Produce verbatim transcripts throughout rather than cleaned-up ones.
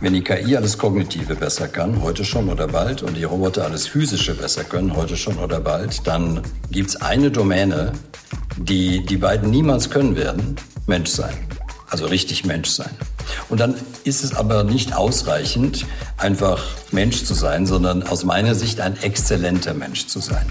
Wenn die K I alles Kognitive besser kann, heute schon oder bald, und die Roboter alles Physische besser können, heute schon oder bald, dann gibt es eine Domäne, die die beiden niemals können werden: Mensch sein. Also richtig Mensch sein. Und dann ist es aber nicht ausreichend, einfach Mensch zu sein, sondern aus meiner Sicht ein exzellenter Mensch zu sein.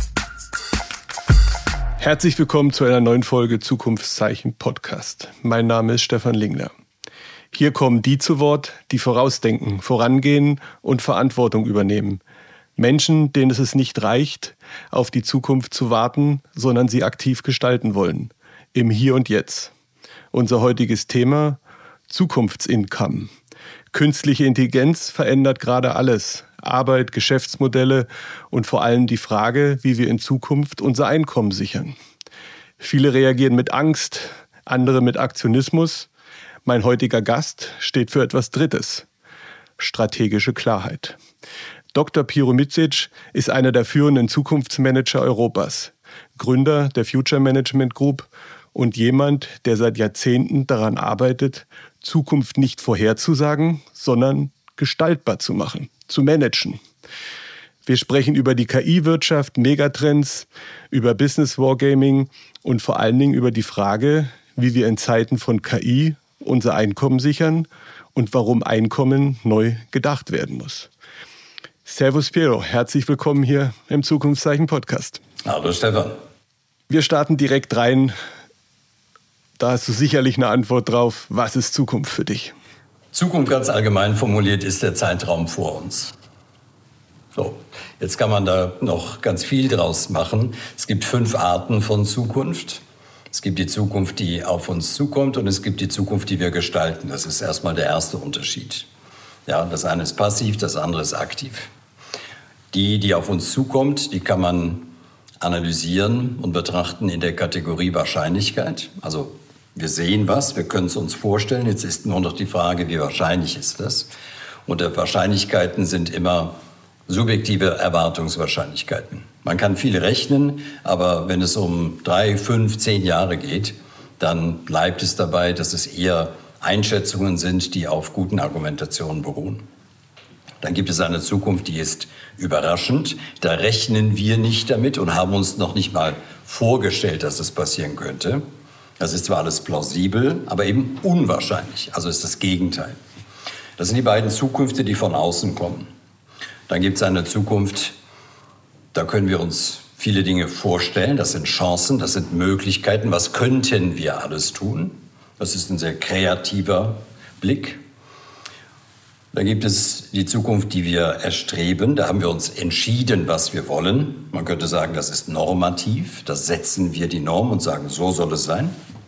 Herzlich willkommen zu einer neuen Folge Zukunftszeichen Podcast. Mein Name ist Stefan Lingner. Hier kommen die zu Wort, die vorausdenken, vorangehen und Verantwortung übernehmen. Menschen, denen es nicht reicht, auf die Zukunft zu warten, sondern sie aktiv gestalten wollen. Im Hier und Jetzt. Unser heutiges Thema: Zukunftsincome. Künstliche Intelligenz verändert gerade alles. Arbeit, Geschäftsmodelle und vor allem die Frage, wie wir in Zukunft unser Einkommen sichern. Viele reagieren mit Angst, andere mit Aktionismus. Mein heutiger Gast steht für etwas Drittes: strategische Klarheit. Doktor Piro Micic ist einer der führenden Zukunftsmanager Europas, Gründer der Future Management Group und jemand, der seit Jahrzehnten daran arbeitet, Zukunft nicht vorherzusagen, sondern gestaltbar zu machen, zu managen. Wir sprechen über die K I-Wirtschaft, Megatrends, über Business Wargaming und vor allen Dingen über die Frage, wie wir in Zeiten von K I unser Einkommen sichern und warum Einkommen neu gedacht werden muss. Servus Piro, herzlich willkommen hier im Zukunftszeichen Podcast. Hallo Stefan. Wir starten direkt rein. Da hast du sicherlich eine Antwort drauf. Was ist Zukunft für dich? Zukunft, ganz allgemein formuliert, ist der Zeitraum vor uns. So, jetzt kann man da noch ganz viel draus machen. Es gibt fünf Arten von Zukunft. Es gibt die Zukunft, die auf uns zukommt, und es gibt die Zukunft, die wir gestalten. Das ist erstmal der erste Unterschied. Ja, das eine ist passiv, das andere ist aktiv. Die, die auf uns zukommt, die kann man analysieren und betrachten in der Kategorie Wahrscheinlichkeit. Also wir sehen was, wir können es uns vorstellen. Jetzt ist nur noch die Frage, wie wahrscheinlich ist das? Und die Wahrscheinlichkeiten sind immer subjektive Erwartungswahrscheinlichkeiten. Man kann viel rechnen, aber wenn es um drei, fünf, zehn Jahre geht, dann bleibt es dabei, dass es eher Einschätzungen sind, die auf guten Argumentationen beruhen. Dann gibt es eine Zukunft, die ist überraschend. Da rechnen wir nicht damit und haben uns noch nicht mal vorgestellt, dass es passieren könnte. Das ist zwar alles plausibel, aber eben unwahrscheinlich. Also ist das Gegenteil. Das sind die beiden Zukünfte, die von außen kommen. Dann gibt es eine Zukunft, da können wir uns viele Dinge vorstellen. Das sind Chancen, das sind Möglichkeiten. Was könnten wir alles tun? Das ist ein sehr kreativer Blick. Dann gibt es die Zukunft, die wir erstreben. Da haben wir uns entschieden, was wir wollen. Man könnte sagen, das ist normativ. Da setzen wir die Norm und sagen, so soll es sein.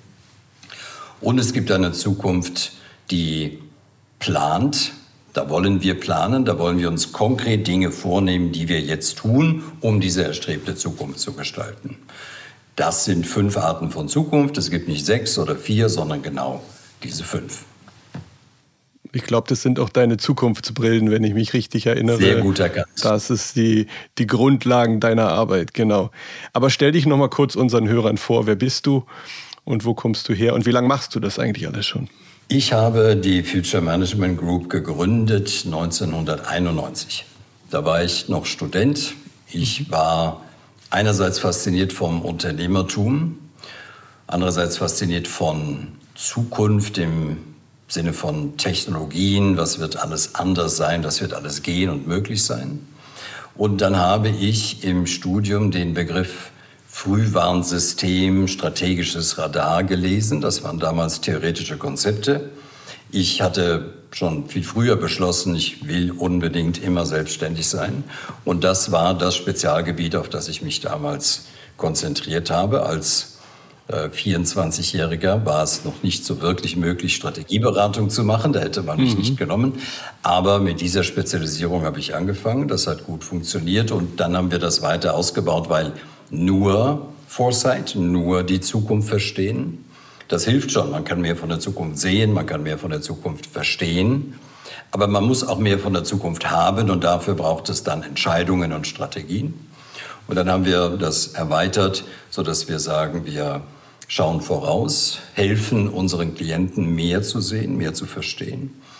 Und es gibt eine Zukunft, die plant. Da wollen wir planen, da wollen wir uns konkret Dinge vornehmen, die wir jetzt tun, um diese erstrebte Zukunft zu gestalten. Das sind fünf Arten von Zukunft. Es gibt nicht sechs oder vier, sondern genau diese fünf. Ich glaube, das sind auch deine Zukunftsbrillen, wenn ich mich richtig erinnere. Sehr gut erkannt. Das ist die, die Grundlagen deiner Arbeit, genau. Aber stell dich noch mal kurz unseren Hörern vor. Wer bist du und wo kommst du her und wie lange machst du das eigentlich alles schon? Ich habe die Future Management Group gegründet neunzehnhunderteinundneunzig. Da war ich noch Student. Ich war einerseits fasziniert vom Unternehmertum, andererseits fasziniert von Zukunft im Sinne von Technologien. Was wird alles anders sein? Was wird alles gehen und möglich sein? Und dann habe ich im Studium den Begriff Frühwarnsystem, strategisches Radar gelesen. Das waren damals theoretische Konzepte. Ich hatte schon viel früher beschlossen, ich will unbedingt immer selbstständig sein. Und das war das Spezialgebiet, auf das ich mich damals konzentriert habe. Als äh, vierundzwanzigjähriger war es noch nicht so wirklich möglich, Strategieberatung zu machen. Da hätte man mich mhm. nicht genommen. Aber mit dieser Spezialisierung habe ich angefangen. Das hat gut funktioniert. Und dann haben wir das weiter ausgebaut, weil nur Foresight, nur die Zukunft verstehen, das hilft schon. Man kann mehr von der Zukunft sehen, man kann mehr von der Zukunft verstehen. Aber man muss auch mehr von der Zukunft haben und dafür braucht es dann Entscheidungen und Strategien. Und dann haben wir das erweitert, sodass wir sagen, wir schauen voraus, helfen unseren Klienten mehr zu sehen, mehr zu verstehen.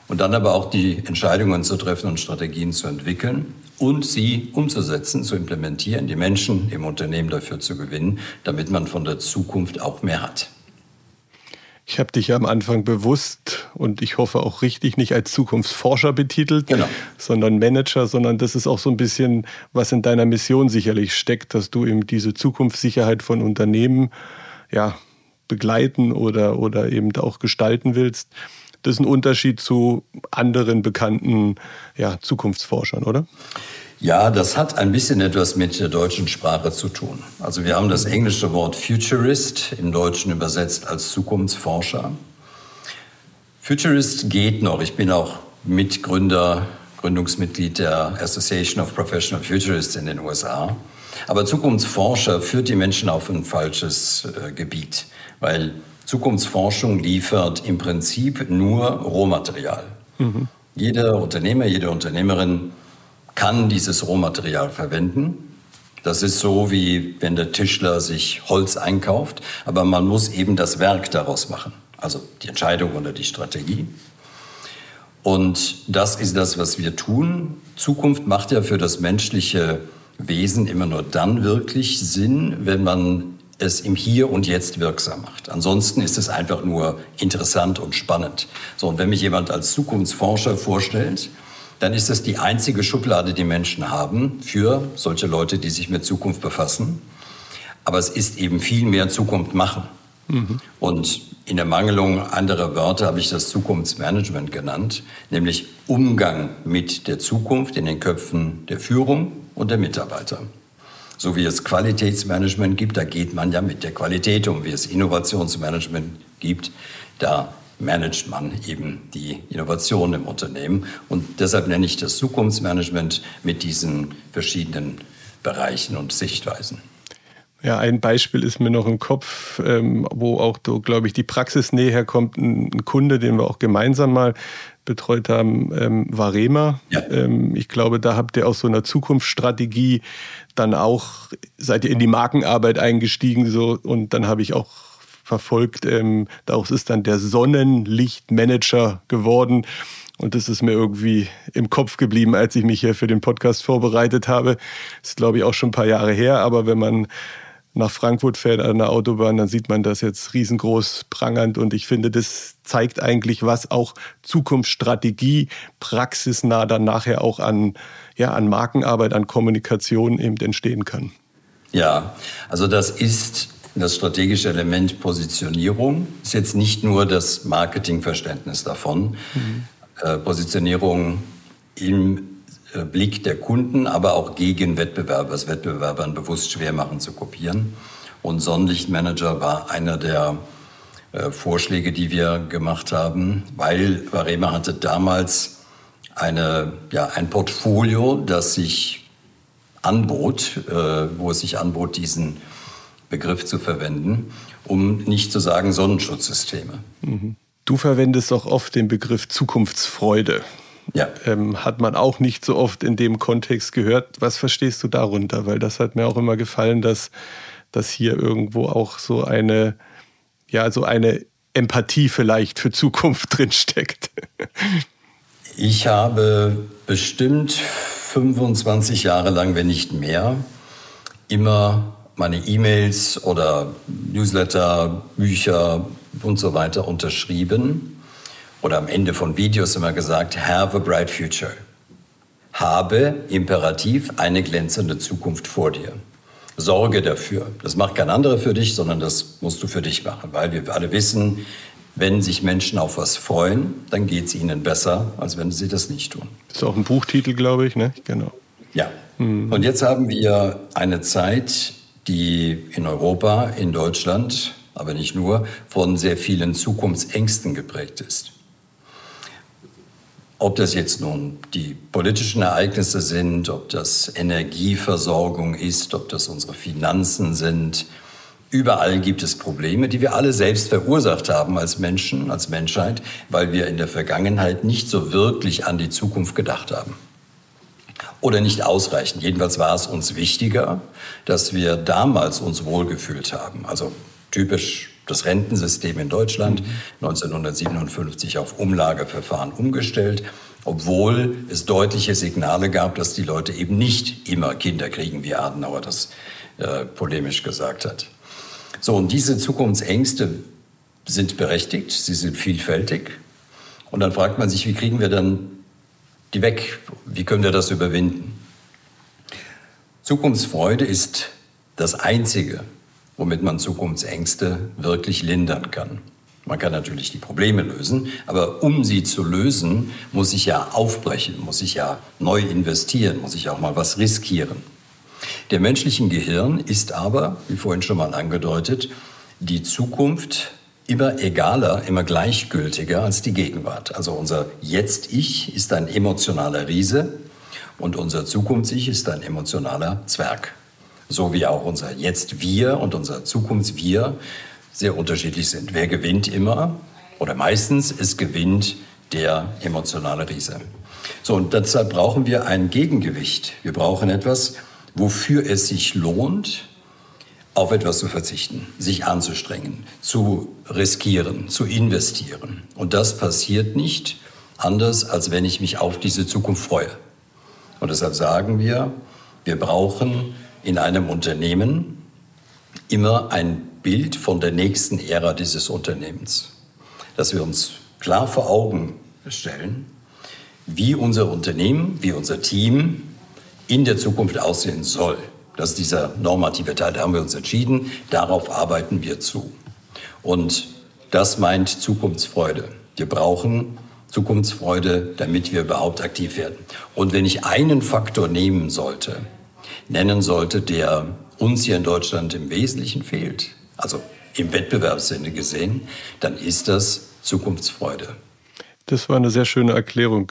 Und dann aber auch die Entscheidungen zu treffen und Strategien zu entwickeln und sie umzusetzen, zu implementieren, die Menschen im Unternehmen dafür zu gewinnen, damit man von der Zukunft auch mehr hat. Ich habe dich ja am Anfang bewusst und ich hoffe auch richtig nicht als Zukunftsforscher betitelt, genau. sondern Manager, sondern das ist auch so ein bisschen, was in deiner Mission sicherlich steckt, dass du eben diese Zukunftssicherheit von Unternehmen ja, begleiten oder, oder eben auch gestalten willst. Das ist ein Unterschied zu anderen bekannten ja, Zukunftsforschern, oder? Ja, das hat ein bisschen etwas mit der deutschen Sprache zu tun. Also wir haben das englische Wort Futurist im Deutschen übersetzt als Zukunftsforscher. Futurist geht noch. Ich bin auch Mitgründer, Gründungsmitglied der Association of Professional Futurists in den U S A. Aber Zukunftsforscher führt die Menschen auf ein falsches äh, Gebiet, weil Zukunftsforschung liefert im Prinzip nur Rohmaterial. Mhm. Jeder Unternehmer, jede Unternehmerin kann dieses Rohmaterial verwenden. Das ist so, wie wenn der Tischler sich Holz einkauft, aber man muss eben das Werk daraus machen, also die Entscheidung oder die Strategie. Und das ist das, was wir tun. Zukunft macht ja für das menschliche Wesen immer nur dann wirklich Sinn, wenn man es im Hier und Jetzt wirksam macht. Ansonsten ist es einfach nur interessant und spannend. So, und wenn mich jemand als Zukunftsforscher vorstellt, dann ist das die einzige Schublade, die Menschen haben für solche Leute, die sich mit Zukunft befassen. Aber es ist eben viel mehr Zukunft machen. Mhm. Und in der Mangelung anderer Wörter habe ich das Zukunftsmanagement genannt, nämlich Umgang mit der Zukunft in den Köpfen der Führung und der Mitarbeiter. So wie es Qualitätsmanagement gibt, da geht man ja mit der Qualität um. Wie es Innovationsmanagement gibt, da managt man eben die Innovation im Unternehmen. Und deshalb nenne ich das Zukunftsmanagement mit diesen verschiedenen Bereichen und Sichtweisen. Ja, ein Beispiel ist mir noch im Kopf, ähm, wo auch, glaube ich, die Praxisnähe herkommt. Ein, ein Kunde, den wir auch gemeinsam mal betreut haben, ähm, war Rema. Ja. Ähm, ich glaube, da habt ihr aus so einer Zukunftsstrategie dann auch, seid ihr in die Markenarbeit eingestiegen so, und dann habe ich auch verfolgt. Ähm, daraus ist dann der Sonnenlichtmanager geworden. Und das ist mir irgendwie im Kopf geblieben, als ich mich hier für den Podcast vorbereitet habe. Das ist, glaube ich, auch schon ein paar Jahre her. Aber wenn man nach Frankfurt fährt an der Autobahn, dann sieht man das jetzt riesengroß prangernd. Und ich finde, das zeigt eigentlich, was auch Zukunftsstrategie praxisnah dann nachher auch an, ja, an Markenarbeit, an Kommunikation eben entstehen kann. Ja, also das ist das strategische Element Positionierung. Ist jetzt nicht nur das Marketingverständnis davon. Mhm. Äh, Positionierung im äh, Blick der Kunden, aber auch gegen Wettbewerber, es Wettbewerbern bewusst schwer machen zu kopieren. Und Sonnenlichtmanager war einer der äh, Vorschläge, die wir gemacht haben, weil Varema hatte damals eine, ja, ein Portfolio, das sich anbot, äh, wo es sich anbot, diesen Begriff zu verwenden, um nicht zu sagen Sonnenschutzsysteme. Mhm. Du verwendest auch oft den Begriff Zukunftsfreude. Ja. Ähm, hat man auch nicht so oft in dem Kontext gehört. Was verstehst du darunter? Weil das hat mir auch immer gefallen, dass, dass hier irgendwo auch so eine, ja, so eine Empathie vielleicht für Zukunft drinsteckt. Ich habe bestimmt fünfundzwanzig Jahre lang, wenn nicht mehr, immer meine E-Mails oder Newsletter, Bücher und so weiter unterschrieben oder am Ende von Videos immer gesagt, have a bright future. Habe, imperativ, eine glänzende Zukunft vor dir. Sorge dafür. Das macht kein anderer für dich, sondern das musst du für dich machen, weil wir alle wissen, wenn sich Menschen auf was freuen, dann geht es ihnen besser, als wenn sie das nicht tun. Das ist auch ein Buchtitel, glaube ich, ne? Genau. Ja. Mhm. Und jetzt haben wir eine Zeit, die in Europa, in Deutschland, aber nicht nur, von sehr vielen Zukunftsängsten geprägt ist. Ob das jetzt nun die politischen Ereignisse sind, ob das Energieversorgung ist, ob das unsere Finanzen sind, überall gibt es Probleme, die wir alle selbst verursacht haben als Menschen, als Menschheit, weil wir in der Vergangenheit nicht so wirklich an die Zukunft gedacht haben. Oder nicht ausreichend. Jedenfalls war es uns wichtiger, dass wir damals uns wohlgefühlt haben. Also typisch das Rentensystem in Deutschland neunzehnhundertsiebenundfünfzig auf Umlageverfahren umgestellt, obwohl es deutliche Signale gab, dass die Leute eben nicht immer Kinder kriegen, wie Adenauer das äh, polemisch gesagt hat. So, und diese Zukunftsängste sind berechtigt, sie sind vielfältig. Und dann fragt man sich, wie kriegen wir dann die weg? Wie können wir das überwinden? Zukunftsfreude ist das Einzige, womit man Zukunftsängste wirklich lindern kann. Man kann natürlich die Probleme lösen, aber um sie zu lösen, muss ich ja aufbrechen, muss ich ja neu investieren, muss ich auch mal was riskieren. Der menschlichen Gehirn ist aber, wie vorhin schon mal angedeutet, die Zukunft immer egaler, immer gleichgültiger als die Gegenwart. Also unser Jetzt-Ich ist ein emotionaler Riese und unser Zukunfts-Ich ist ein emotionaler Zwerg. So wie auch unser Jetzt-Wir und unser Zukunfts-Wir sehr unterschiedlich sind. Wer gewinnt immer oder meistens? Es gewinnt der emotionale Riese. So, und deshalb brauchen wir ein Gegengewicht. Wir brauchen etwas, wofür es sich lohnt, auf etwas zu verzichten, sich anzustrengen, zu riskieren, zu investieren. Und das passiert nicht anders, als wenn ich mich auf diese Zukunft freue. Und deshalb sagen wir, wir brauchen in einem Unternehmen immer ein Bild von der nächsten Ära dieses Unternehmens. Dass wir uns klar vor Augen stellen, wie unser Unternehmen, wie unser Team in der Zukunft aussehen soll. Das ist dieser normative Teil, da haben wir uns entschieden, darauf arbeiten wir zu. Und das meint Zukunftsfreude. Wir brauchen Zukunftsfreude, damit wir überhaupt aktiv werden. Und wenn ich einen Faktor nehmen sollte, nennen sollte, der uns hier in Deutschland im Wesentlichen fehlt, also im Wettbewerbssinne gesehen, dann ist das Zukunftsfreude. Das war eine sehr schöne Erklärung.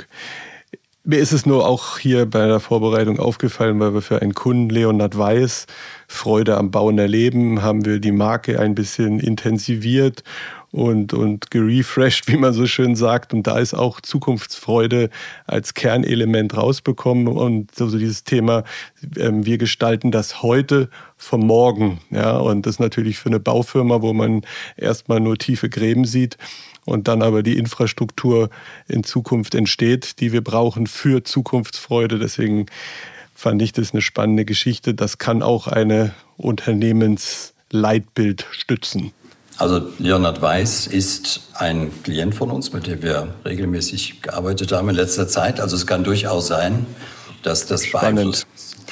Mir ist es nur auch hier bei der Vorbereitung aufgefallen, weil wir für einen Kunden, Leonhard Weiß, Freude am Bauen erleben, haben wir die Marke ein bisschen intensiviert und, und gerefreshed, wie man so schön sagt. Und da ist auch Zukunftsfreude als Kernelement rausbekommen. Und so dieses Thema, wir gestalten das heute vom Morgen. Ja, und das natürlich für eine Baufirma, wo man erstmal nur tiefe Gräben sieht und dann aber die Infrastruktur in Zukunft entsteht, die wir brauchen für Zukunftsfreude. Deswegen fand ich das eine spannende Geschichte. Das kann auch eine Unternehmensleitbild stützen. Also Leonhard Weiß ist ein Klient von uns, mit dem wir regelmäßig gearbeitet haben in letzter Zeit. Also es kann durchaus sein, dass das beeinflusst.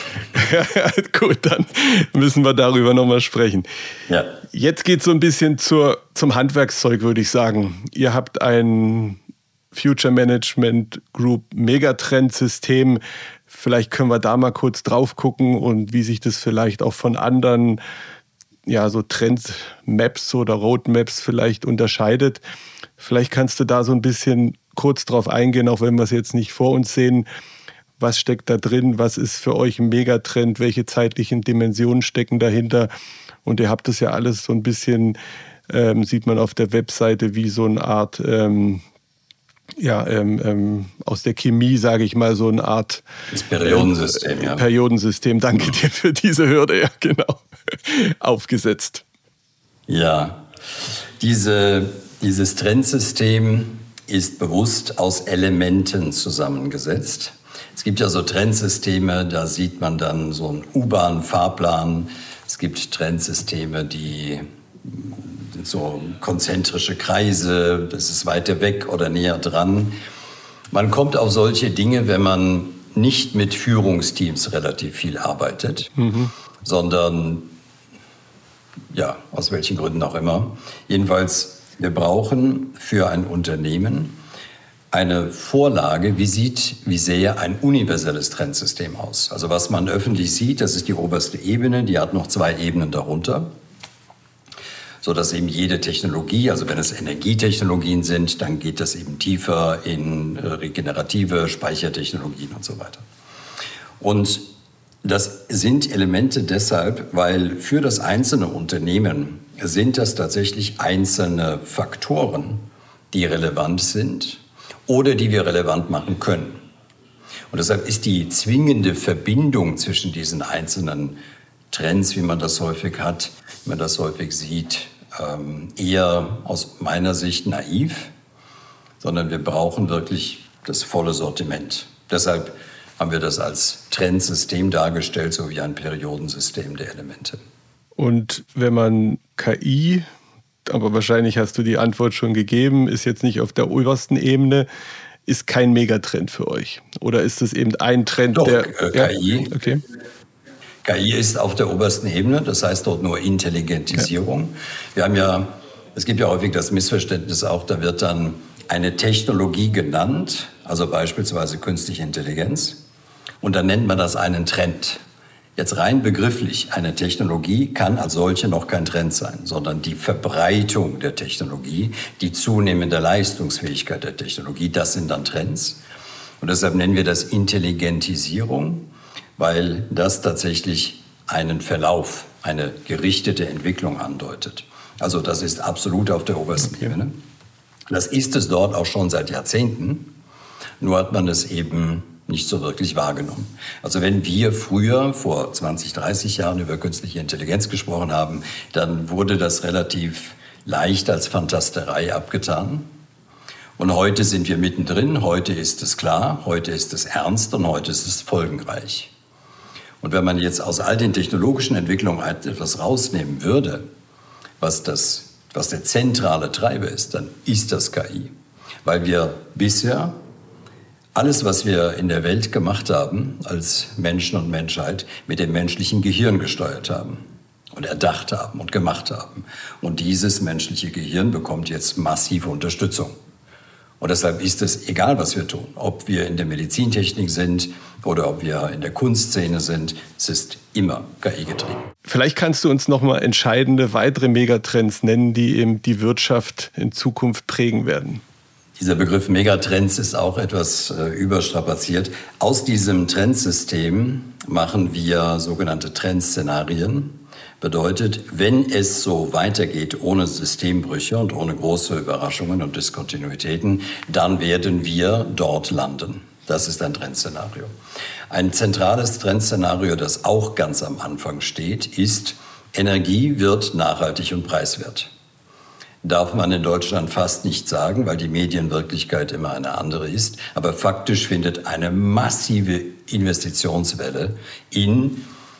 Gut, dann müssen wir darüber nochmal sprechen. Ja. Jetzt geht es so ein bisschen zur, zum Handwerkszeug, würde ich sagen. Ihr habt ein Future Management Group Megatrend-System. Vielleicht können wir da mal kurz drauf gucken und wie sich das vielleicht auch von anderen ja, so Trend-Maps oder Roadmaps vielleicht unterscheidet. Vielleicht kannst du da so ein bisschen kurz drauf eingehen, auch wenn wir es jetzt nicht vor uns sehen. Was steckt da drin? Was ist für euch ein Megatrend? Welche zeitlichen Dimensionen stecken dahinter? Und ihr habt das ja alles so ein bisschen, ähm, sieht man auf der Webseite, wie so eine Art, ähm, ja, ähm, ähm, aus der Chemie, sage ich mal, so eine Art das Periodensystem, äh, ja. Periodensystem, danke dir für diese Hürde, ja, genau, aufgesetzt. Ja, diese, dieses Trendsystem ist bewusst aus Elementen zusammengesetzt. Es gibt ja so Trendsysteme, da sieht man dann so einen U-Bahn-Fahrplan. Es gibt Trendsysteme, die sind so konzentrische Kreise, das ist weiter weg oder näher dran. Man kommt auf solche Dinge, wenn man nicht mit Führungsteams relativ viel arbeitet, mhm. sondern, ja, aus welchen Gründen auch immer. Jedenfalls, wir brauchen für ein Unternehmen eine Vorlage, wie sieht, wie sähe ein universelles Trendsystem aus. Also was man öffentlich sieht, das ist die oberste Ebene, die hat noch zwei Ebenen darunter, sodass eben jede Technologie, also wenn es Energietechnologien sind, dann geht das eben tiefer in regenerative Speichertechnologien und so weiter. Und das sind Elemente deshalb, weil für das einzelne Unternehmen sind das tatsächlich einzelne Faktoren, die relevant sind oder die wir relevant machen können. Und deshalb ist die zwingende Verbindung zwischen diesen einzelnen Trends, wie man das häufig hat, wie man das häufig sieht, ähm, eher aus meiner Sicht naiv, sondern wir brauchen wirklich das volle Sortiment. Deshalb haben wir das als Trendsystem dargestellt, so wie ein Periodensystem der Elemente. Und wenn man K I, aber wahrscheinlich hast du die Antwort schon gegeben, ist jetzt nicht auf der obersten Ebene, ist kein Megatrend für euch? Oder ist das eben ein Trend, Doch, der... äh, K I, ja? Okay. K I ist auf der obersten Ebene, das heißt dort nur Intelligentisierung. Ja. Wir haben ja, es gibt ja häufig das Missverständnis auch, da wird dann eine Technologie genannt, also beispielsweise künstliche Intelligenz, und dann nennt man das einen Trend. Jetzt rein begrifflich, eine Technologie kann als solche noch kein Trend sein, sondern die Verbreitung der Technologie, die zunehmende Leistungsfähigkeit der Technologie, das sind dann Trends. Und deshalb nennen wir das Intelligentisierung, weil das tatsächlich einen Verlauf, eine gerichtete Entwicklung andeutet. Also das ist absolut auf der obersten okay. Ebene. Das ist es dort auch schon seit Jahrzehnten, nur hat man es eben nicht so wirklich wahrgenommen. Also wenn wir früher, vor zwanzig, dreißig Jahren über künstliche Intelligenz gesprochen haben, dann wurde das relativ leicht als Fantasterei abgetan. Und heute sind wir mittendrin, heute ist es klar, heute ist es ernst und heute ist es folgenreich. Und wenn man jetzt aus all den technologischen Entwicklungen etwas rausnehmen würde, was, das, was der zentrale Treiber ist, dann ist das K I. Weil wir bisher alles, was wir in der Welt gemacht haben, als Menschen und Menschheit, mit dem menschlichen Gehirn gesteuert haben und erdacht haben und gemacht haben. Und dieses menschliche Gehirn bekommt jetzt massive Unterstützung. Und deshalb ist es egal, was wir tun, ob wir in der Medizintechnik sind oder ob wir in der Kunstszene sind, es ist immer K I getrieben. Vielleicht kannst du uns noch mal entscheidende weitere Megatrends nennen, die eben die Wirtschaft in Zukunft prägen werden. Dieser Begriff Megatrends ist auch etwas äh, überstrapaziert. Aus diesem Trendsystem machen wir sogenannte Trendszenarien. Bedeutet, wenn es so weitergeht ohne Systembrüche und ohne große Überraschungen und Diskontinuitäten, dann werden wir dort landen. Das ist ein Trendszenario. Ein zentrales Trendszenario, das auch ganz am Anfang steht, ist, Energie wird nachhaltig und preiswert. Darf man in Deutschland fast nicht sagen, weil die Medienwirklichkeit immer eine andere ist. Aber faktisch findet eine massive Investitionswelle in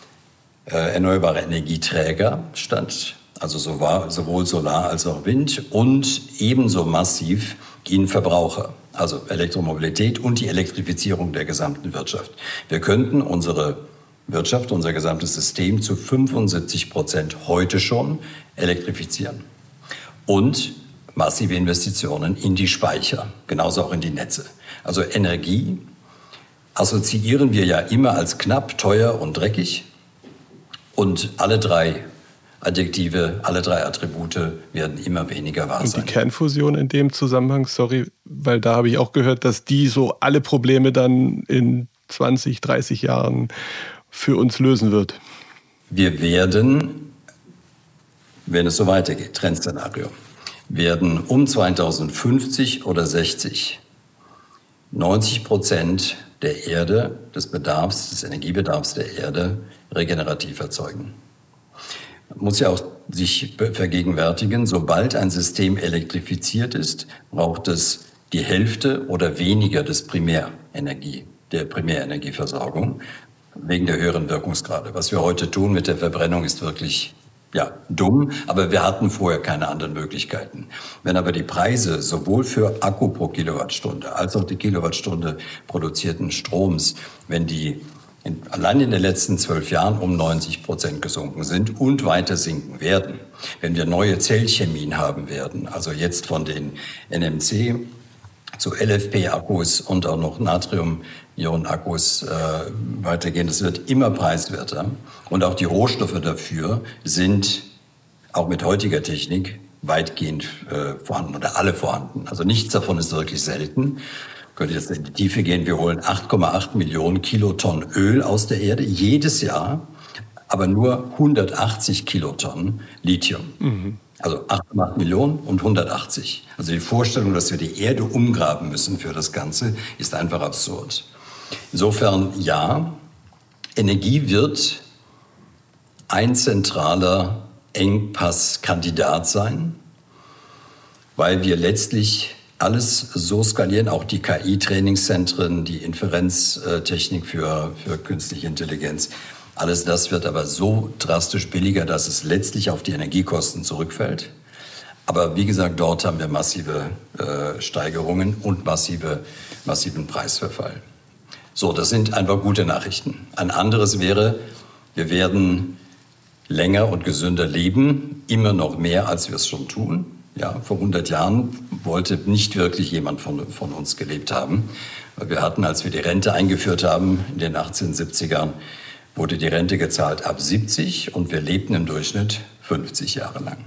äh, erneuerbare Energieträger statt. Also sowohl Solar als auch Wind und ebenso massiv in Verbraucher. Also Elektromobilität und die Elektrifizierung der gesamten Wirtschaft. Wir könnten unsere Wirtschaft, unser gesamtes System zu fünfundsiebzig Prozent heute schon elektrifizieren. Und massive Investitionen in die Speicher, genauso auch in die Netze. Also Energie assoziieren wir ja immer als knapp, teuer und dreckig. Und alle drei Adjektive, alle drei Attribute werden immer weniger wahr sein. Und die Kernfusion in dem Zusammenhang, sorry, weil da habe ich auch gehört, dass die so alle Probleme dann in zwanzig, dreißig Jahren für uns lösen wird. Wir werden, wenn es so weitergeht, Trendszenario, werden um zweitausendfünfzig oder sechzig neunzig Prozent der Erde, des Bedarfs, des Energiebedarfs der Erde regenerativ erzeugen. Man muss ja auch sich vergegenwärtigen, sobald ein System elektrifiziert ist, braucht es die Hälfte oder weniger des Primärenergie, der Primärenergieversorgung, wegen der höheren Wirkungsgrade. Was wir heute tun mit der Verbrennung ist wirklich ja, dumm, aber wir hatten vorher keine anderen Möglichkeiten. Wenn aber die Preise sowohl für Akku pro Kilowattstunde als auch die Kilowattstunde produzierten Stroms, wenn die in, allein in den letzten zwölf Jahren um neunzig Prozent gesunken sind und weiter sinken werden, wenn wir neue Zellchemien haben werden, also jetzt von den N M C zu L F P-Akkus und auch noch Natrium-Ionen-Akkus äh, weitergehen. Das wird immer preiswerter. Und auch die Rohstoffe dafür sind auch mit heutiger Technik weitgehend äh, vorhanden oder alle vorhanden. Also nichts davon ist wirklich selten. Ich könnte jetzt in die Tiefe gehen. Wir holen acht Komma acht Millionen Kilotonnen Öl aus der Erde jedes Jahr, aber nur hundertachtzig Kilotonnen Lithium. Mhm. Also acht Komma acht Millionen und hundertachtzig. Also die Vorstellung, dass wir die Erde umgraben müssen für das Ganze, ist einfach absurd. Insofern ja, Energie wird ein zentraler Engpasskandidat sein, weil wir letztlich alles so skalieren, auch die K I-Trainingszentren, die Inferenztechnik für, für künstliche Intelligenz. Alles das wird aber so drastisch billiger, dass es letztlich auf die Energiekosten zurückfällt. Aber wie gesagt, dort haben wir massive äh, Steigerungen und massive, massiven Preisverfall. So, das sind einfach gute Nachrichten. Ein anderes wäre, wir werden länger und gesünder leben, immer noch mehr, als wir es schon tun. Ja, vor hundert Jahren wollte nicht wirklich jemand von, von uns gelebt haben. Wir hatten, als wir die Rente eingeführt haben, in den achtzehnhundertsiebzigern, wurde die Rente gezahlt ab siebzig und wir lebten im Durchschnitt fünfzig Jahre lang.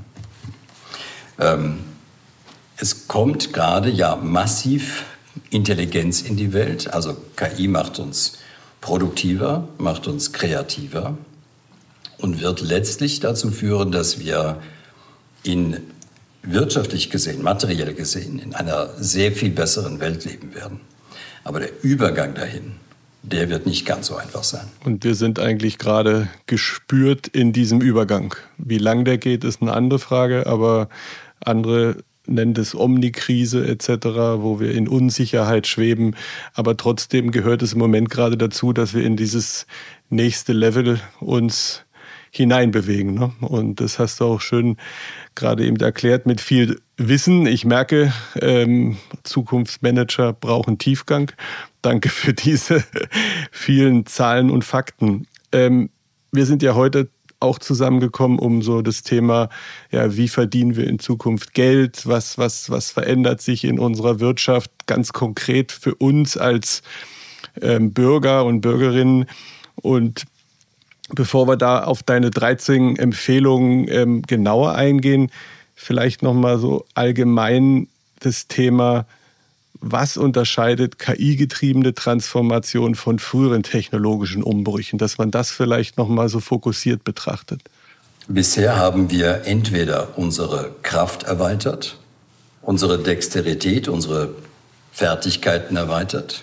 Ähm, es kommt gerade ja massiv Intelligenz in die Welt. Also K I macht uns produktiver, macht uns kreativer und wird letztlich dazu führen, dass wir in wirtschaftlich gesehen, materiell gesehen, in einer sehr viel besseren Welt leben werden. Aber der Übergang dahin, der wird nicht ganz so einfach sein. Und wir sind eigentlich gerade gespürt in diesem Übergang. Wie lang der geht, ist eine andere Frage, aber andere nennen es Omnikrise et cetera, wo wir in Unsicherheit schweben. Aber trotzdem gehört es im Moment gerade dazu, dass wir in dieses nächste Level uns hineinbewegen. Ne? Und das hast du auch schön gerade eben erklärt mit viel Wissen. Ich merke, ähm, Zukunftsmanager brauchen Tiefgang. Danke für diese vielen Zahlen und Fakten. Ähm, wir sind ja heute auch zusammengekommen, um so das Thema, ja, wie verdienen wir in Zukunft Geld, was, was, was verändert sich in unserer Wirtschaft ganz konkret für uns als ähm, Bürger und Bürgerinnen. Und bevor wir da auf deine dreizehn Empfehlungen ähm, genauer eingehen, vielleicht nochmal so allgemein das Thema, was unterscheidet K I-getriebene Transformation von früheren technologischen Umbrüchen, dass man das vielleicht nochmal so fokussiert betrachtet? Bisher haben wir entweder unsere Kraft erweitert, unsere Dexterität, unsere Fertigkeiten erweitert,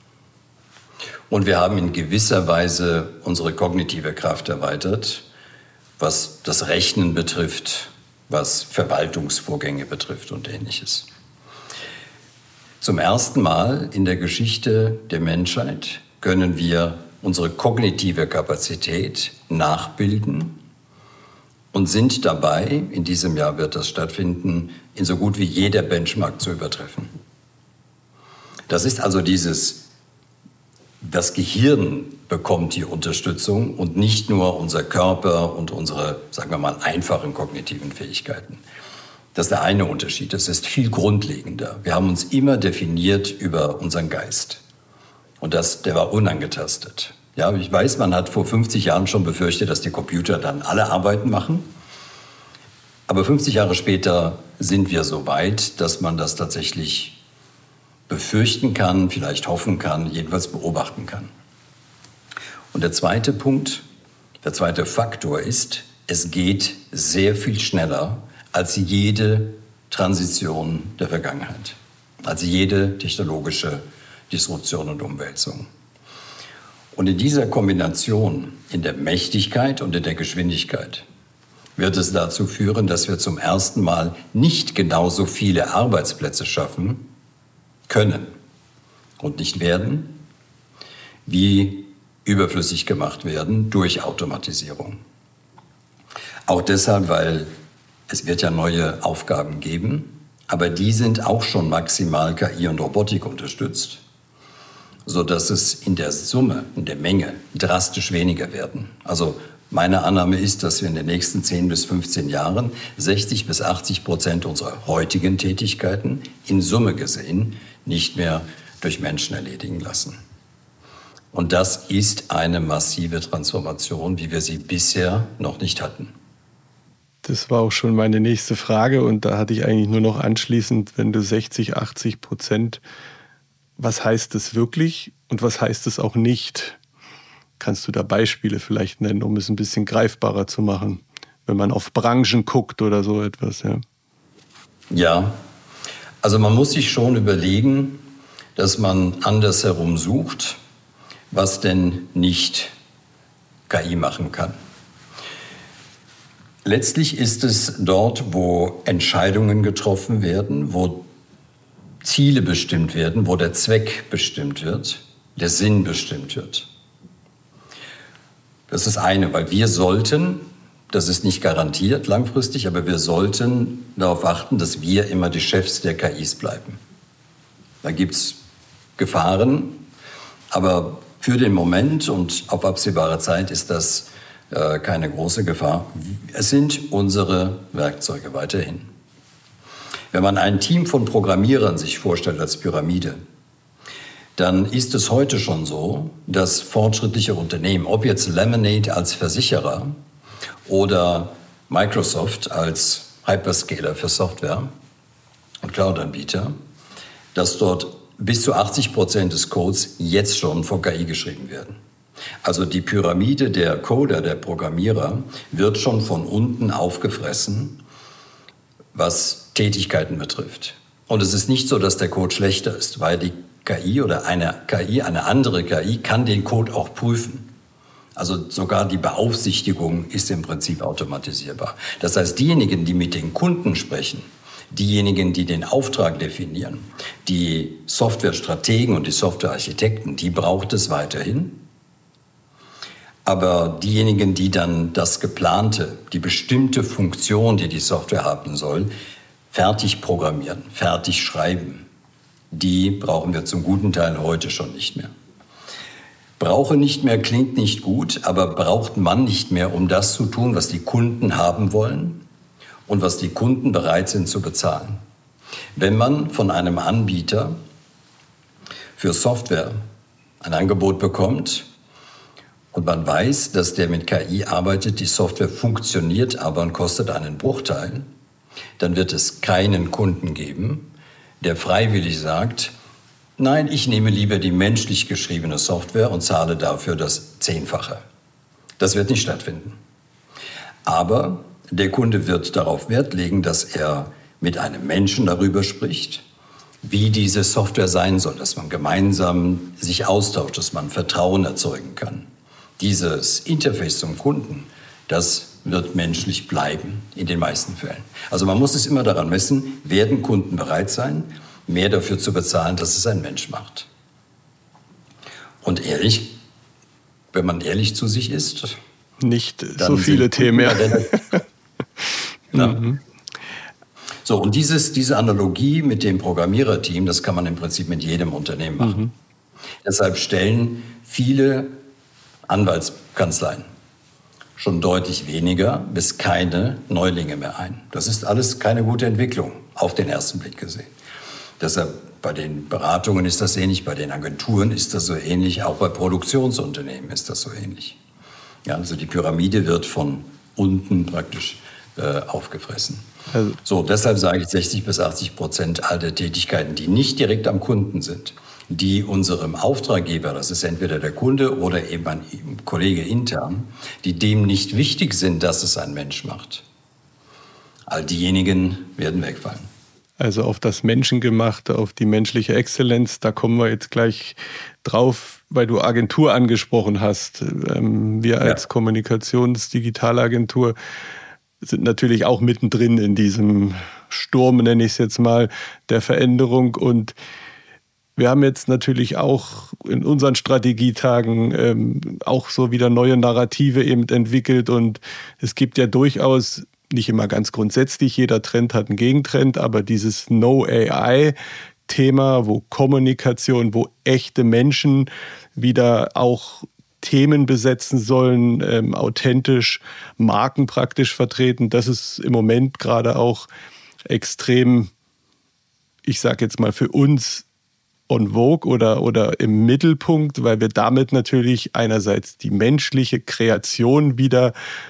und wir haben in gewisser Weise unsere kognitive Kraft erweitert, was das Rechnen betrifft, was Verwaltungsvorgänge betrifft und Ähnliches. Zum ersten Mal in der Geschichte der Menschheit können wir unsere kognitive Kapazität nachbilden und sind dabei, in diesem Jahr wird das stattfinden, in so gut wie jeder Benchmark zu übertreffen. Das ist also dieses, das Gehirn bekommt die Unterstützung und nicht nur unser Körper und unsere, sagen wir mal, einfachen kognitiven Fähigkeiten. Das ist der eine Unterschied. Das ist viel grundlegender. Wir haben uns immer definiert über unseren Geist. Und das, der war unangetastet. Ja, ich weiß, man hat vor fünfzig Jahren schon befürchtet, dass die Computer dann alle Arbeiten machen. Aber fünfzig Jahre später sind wir so weit, dass man das tatsächlich befürchten kann, vielleicht hoffen kann, jedenfalls beobachten kann. Und der zweite Punkt, der zweite Faktor ist, es geht sehr viel schneller als jede Transition der Vergangenheit, als jede technologische Disruption und Umwälzung. Und in dieser Kombination, in der Mächtigkeit und in der Geschwindigkeit, wird es dazu führen, dass wir zum ersten Mal nicht genauso viele Arbeitsplätze schaffen können und nicht werden, wie überflüssig gemacht werden durch Automatisierung. Auch deshalb, weil es wird ja neue Aufgaben geben, aber die sind auch schon maximal K I und Robotik unterstützt, sodass es in der Summe, in der Menge drastisch weniger werden. Also meine Annahme ist, dass wir in den nächsten zehn bis fünfzehn Jahren sechzig bis achtzig Prozent unserer heutigen Tätigkeiten in Summe gesehen nicht mehr durch Menschen erledigen lassen. Und das ist eine massive Transformation, wie wir sie bisher noch nicht hatten. Das war auch schon meine nächste Frage und da hatte ich eigentlich nur noch anschließend, wenn du sechzig, achtzig Prozent, was heißt das wirklich und was heißt es auch nicht? Kannst du da Beispiele vielleicht nennen, um es ein bisschen greifbarer zu machen, wenn man auf Branchen guckt oder so etwas? Ja, ja, also man muss sich schon überlegen, dass man andersherum sucht, was denn nicht K I machen kann. Letztlich ist es dort, wo Entscheidungen getroffen werden, wo Ziele bestimmt werden, wo der Zweck bestimmt wird, der Sinn bestimmt wird. Das ist eine, weil wir sollten, das ist nicht garantiert langfristig, aber wir sollten darauf achten, dass wir immer die Chefs der K Is bleiben. Da gibt es Gefahren, aber für den Moment und auf absehbare Zeit ist das äh, keine große Gefahr. Es sind unsere Werkzeuge weiterhin. Wenn man ein Team von Programmierern sich vorstellt als Pyramide, dann ist es heute schon so, dass fortschrittliche Unternehmen, ob jetzt Lemonade als Versicherer oder Microsoft als Hyperscaler für Software und Cloud-Anbieter, dass dort bis zu achtzig Prozent des Codes jetzt schon von K I geschrieben werden. Also die Pyramide der Coder, der Programmierer, wird schon von unten aufgefressen, was Tätigkeiten betrifft. Und es ist nicht so, dass der Code schlechter ist, weil die K I oder eine K I, eine andere K I, kann den Code auch prüfen. Also sogar die Beaufsichtigung ist im Prinzip automatisierbar. Das heißt, diejenigen, die mit den Kunden sprechen, diejenigen, die den Auftrag definieren, die Softwarestrategen und die Softwarearchitekten, die braucht es weiterhin. Aber diejenigen, die dann das Geplante, die bestimmte Funktion, die die Software haben soll, fertig programmieren, fertig schreiben, die brauchen wir zum guten Teil heute schon nicht mehr. Brauche nicht mehr klingt nicht gut, aber braucht man nicht mehr, um das zu tun, was die Kunden haben wollen und was die Kunden bereit sind zu bezahlen. Wenn man von einem Anbieter für Software ein Angebot bekommt und man weiß, dass der mit K I arbeitet, die Software funktioniert aber und kostet einen Bruchteil, dann wird es keinen Kunden geben, der freiwillig sagt, nein, ich nehme lieber die menschlich geschriebene Software und zahle dafür das Zehnfache. Das wird nicht stattfinden. Aber der Kunde wird darauf Wert legen, dass er mit einem Menschen darüber spricht, wie diese Software sein soll, dass man gemeinsam sich austauscht, dass man Vertrauen erzeugen kann. Dieses Interface zum Kunden, das wird menschlich bleiben in den meisten Fällen. Also man muss es immer daran messen, werden Kunden bereit sein, mehr dafür zu bezahlen, dass es ein Mensch macht. Und ehrlich, wenn man ehrlich zu sich ist, nicht so viele Themen mehr. mhm. So, und dieses, diese Analogie mit dem Programmiererteam, das kann man im Prinzip mit jedem Unternehmen machen. Mhm. Deshalb stellen viele Anwaltskanzleien schon deutlich weniger bis keine Neulinge mehr ein. Das ist alles keine gute Entwicklung, auf den ersten Blick gesehen. Deshalb bei den Beratungen ist das ähnlich, bei den Agenturen ist das so ähnlich, auch bei Produktionsunternehmen ist das so ähnlich. Ja, also die Pyramide wird von unten praktisch äh, aufgefressen. Also. So, deshalb sage ich sechzig bis achtzig Prozent all der Tätigkeiten, die nicht direkt am Kunden sind, die unserem Auftraggeber, das ist entweder der Kunde oder eben ein Kollege intern, die dem nicht wichtig sind, dass es ein Mensch macht. All diejenigen werden wegfallen. Also auf das Menschengemachte, auf die menschliche Exzellenz, da kommen wir jetzt gleich drauf, weil du Agentur angesprochen hast. Wir als ja. Kommunikations-Digitalagentur sind natürlich auch mittendrin in diesem Sturm, nenne ich es jetzt mal, der Veränderung. Und wir haben jetzt natürlich auch in unseren Strategietagen ähm, auch so wieder neue Narrative eben entwickelt. Und es gibt ja durchaus nicht immer ganz grundsätzlich, jeder Trend hat einen Gegentrend, aber dieses No-A I-Thema, wo Kommunikation, wo echte Menschen wieder auch Themen besetzen sollen, ähm, authentisch Marken praktisch vertreten, das ist im Moment gerade auch extrem, ich sage jetzt mal für uns en vogue oder, oder im Mittelpunkt, weil wir damit natürlich einerseits die menschliche Kreation wieder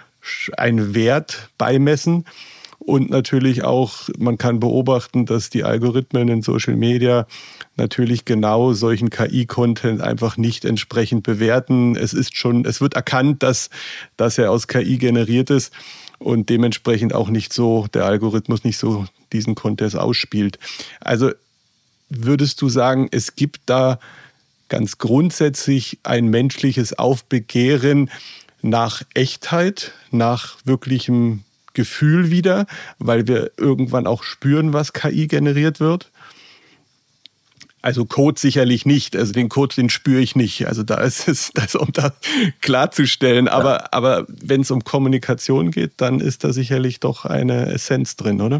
einen Wert beimessen und natürlich auch, man kann beobachten, dass die Algorithmen in Social Media natürlich genau solchen K I-Content einfach nicht entsprechend bewerten. Es ist schon, es wird erkannt, dass, dass er aus K I generiert ist und dementsprechend auch nicht so, der Algorithmus nicht so diesen Content ausspielt. Also würdest du sagen, es gibt da ganz grundsätzlich ein menschliches Aufbegehren nach Echtheit, nach wirklichem Gefühl wieder, weil wir irgendwann auch spüren, was K I generiert wird. Also Code sicherlich nicht. Also den Code, den spüre ich nicht. Also da ist es, das, um das klarzustellen. Aber, ja. aber wenn es um Kommunikation geht, dann ist da sicherlich doch eine Essenz drin, oder?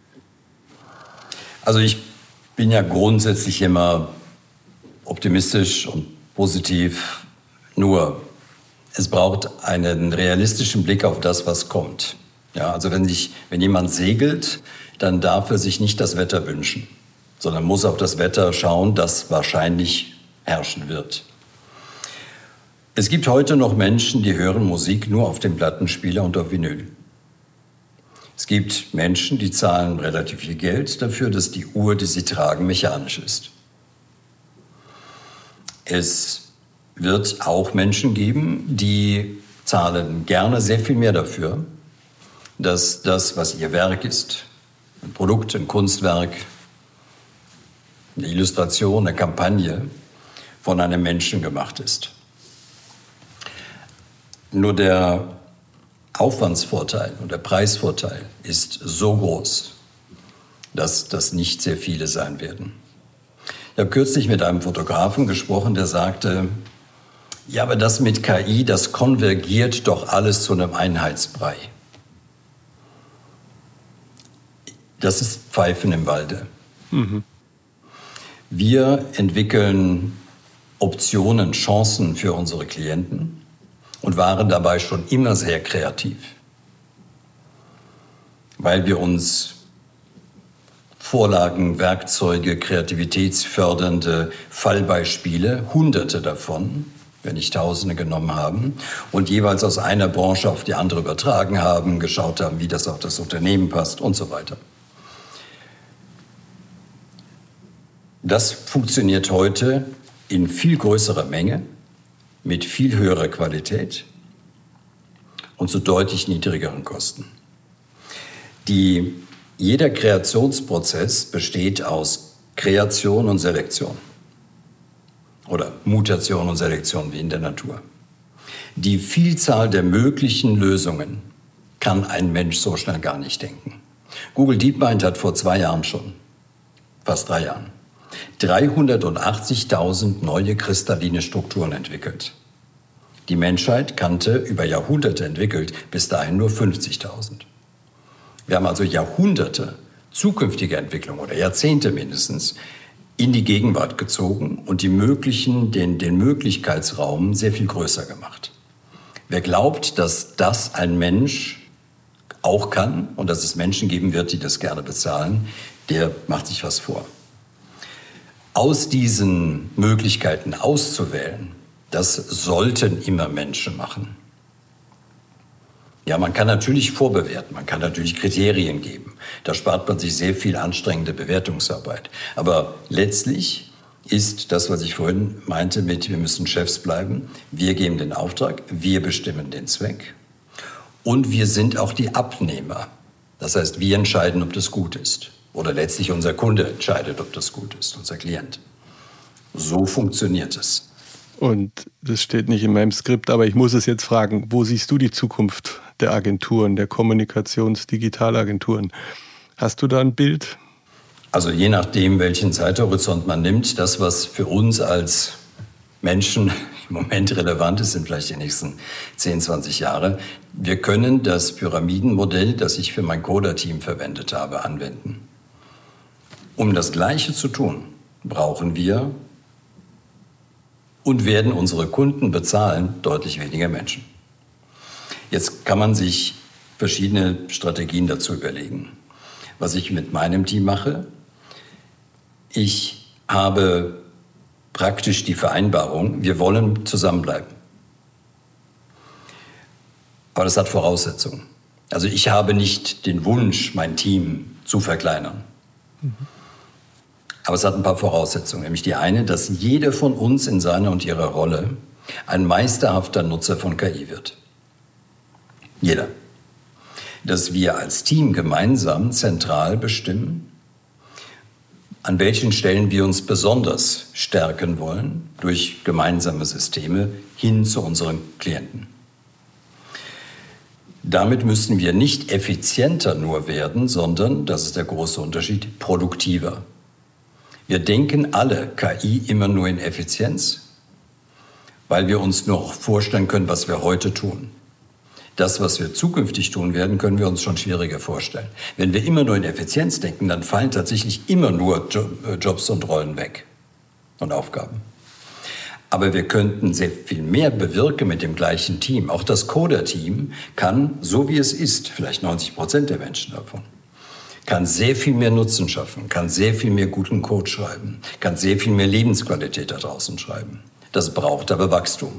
Also ich bin ja grundsätzlich immer optimistisch und positiv. Nur es braucht einen realistischen Blick auf das, was kommt. Ja, also wenn sich, wenn jemand segelt, dann darf er sich nicht das Wetter wünschen, sondern muss auf das Wetter schauen, das wahrscheinlich herrschen wird. Es gibt heute noch Menschen, die hören Musik nur auf dem Plattenspieler und auf Vinyl. Es gibt Menschen, die zahlen relativ viel Geld dafür, dass die Uhr, die sie tragen, mechanisch ist. Es wird auch Menschen geben, die zahlen gerne sehr viel mehr dafür, dass das, was ihr Werk ist, ein Produkt, ein Kunstwerk, eine Illustration, eine Kampagne, von einem Menschen gemacht ist. Nur der Aufwandsvorteil und der Preisvorteil ist so groß, dass das nicht sehr viele sein werden. Ich habe kürzlich mit einem Fotografen gesprochen, der sagte, ja, aber das mit K I, das konvergiert doch alles zu einem Einheitsbrei. Das ist Pfeifen im Walde. Mhm. Wir entwickeln Optionen, Chancen für unsere Klienten und waren dabei schon immer sehr kreativ, weil wir uns Vorlagen, Werkzeuge, kreativitätsfördernde Fallbeispiele, hunderte davon, wenn nicht Tausende genommen haben und jeweils aus einer Branche auf die andere übertragen haben, geschaut haben, wie das auf das Unternehmen passt und so weiter. Das funktioniert heute in viel größerer Menge, mit viel höherer Qualität und zu deutlich niedrigeren Kosten. Die, jeder Kreationsprozess besteht aus Kreation und Selektion oder Mutation und Selektion wie in der Natur. Die Vielzahl der möglichen Lösungen kann ein Mensch so schnell gar nicht denken. Google DeepMind hat vor zwei Jahren schon, fast drei Jahren, dreihundertachtzigtausend neue kristalline Strukturen entwickelt. Die Menschheit kannte, über Jahrhunderte entwickelt, bis dahin nur fünfzigtausend. Wir haben also Jahrhunderte zukünftige Entwicklung oder Jahrzehnte mindestens in die Gegenwart gezogen und die möglichen, den, den Möglichkeitsraum sehr viel größer gemacht. Wer glaubt, dass das ein Mensch auch kann und dass es Menschen geben wird, die das gerne bezahlen, der macht sich was vor. Aus diesen Möglichkeiten auszuwählen, das sollten immer Menschen machen. Ja, man kann natürlich vorbewerten, man kann natürlich Kriterien geben. Da spart man sich sehr viel anstrengende Bewertungsarbeit. Aber letztlich ist das, was ich vorhin meinte mit, wir müssen Chefs bleiben. Wir geben den Auftrag, wir bestimmen den Zweck. Und wir sind auch die Abnehmer. Das heißt, wir entscheiden, ob das gut ist. Oder letztlich unser Kunde entscheidet, ob das gut ist, unser Klient. So funktioniert es. Und das steht nicht in meinem Skript, aber ich muss es jetzt fragen, wo siehst du die Zukunft der Agenturen, der Kommunikations-Digitalagenturen? Hast du da ein Bild? Also je nachdem, welchen Zeithorizont man nimmt, das, was für uns als Menschen im Moment relevant ist, sind vielleicht die nächsten zehn, zwanzig Jahre. Wir können das Pyramidenmodell, das ich für mein Coda-Team verwendet habe, anwenden. Um das Gleiche zu tun, brauchen wir und werden unsere Kunden bezahlen deutlich weniger Menschen. Jetzt kann man sich verschiedene Strategien dazu überlegen. Was ich mit meinem Team mache, ich habe praktisch die Vereinbarung, wir wollen zusammenbleiben. Aber das hat Voraussetzungen. Also ich habe nicht den Wunsch, mein Team zu verkleinern. Mhm. Aber es hat ein paar Voraussetzungen. Nämlich die eine, dass jeder von uns in seiner und ihrer Rolle ein meisterhafter Nutzer von K I wird. Jeder. Dass wir als Team gemeinsam zentral bestimmen, an welchen Stellen wir uns besonders stärken wollen durch gemeinsame Systeme hin zu unseren Klienten. Damit müssen wir nicht effizienter nur werden, sondern, das ist der große Unterschied, produktiver. Wir denken alle K I immer nur in Effizienz, weil wir uns nur vorstellen können, was wir heute tun. Das, was wir zukünftig tun werden, können wir uns schon schwieriger vorstellen. Wenn wir immer nur in Effizienz denken, dann fallen tatsächlich immer nur Jobs und Rollen weg und Aufgaben. Aber wir könnten sehr viel mehr bewirken mit dem gleichen Team. Auch das Coder-Team kann, so wie es ist, vielleicht neunzig Prozent der Menschen davon, kann sehr viel mehr Nutzen schaffen, kann sehr viel mehr guten Code schreiben, kann sehr viel mehr Lebensqualität da draußen schreiben. Das braucht aber Wachstum.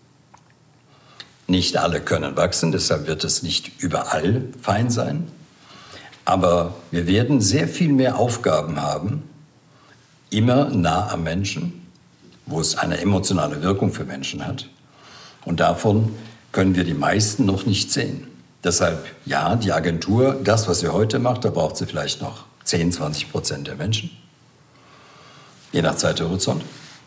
Nicht alle können wachsen, deshalb wird es nicht überall fein sein. Aber wir werden sehr viel mehr Aufgaben haben, immer nah am Menschen, wo es eine emotionale Wirkung für Menschen hat. Und davon können wir die meisten noch nicht sehen. Deshalb, ja, die Agentur, das, was sie heute macht, da braucht sie vielleicht noch zehn, zwanzig Prozent der Menschen. Je nach Zeithorizont.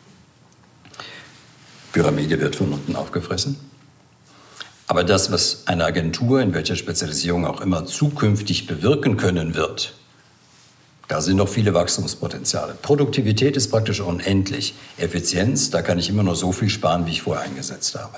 Pyramide wird von unten aufgefressen. Aber das, was eine Agentur, in welcher Spezialisierung auch immer, zukünftig bewirken können wird, da sind noch viele Wachstumspotenziale. Produktivität ist praktisch unendlich. Effizienz, da kann ich immer nur so viel sparen, wie ich vorher eingesetzt habe.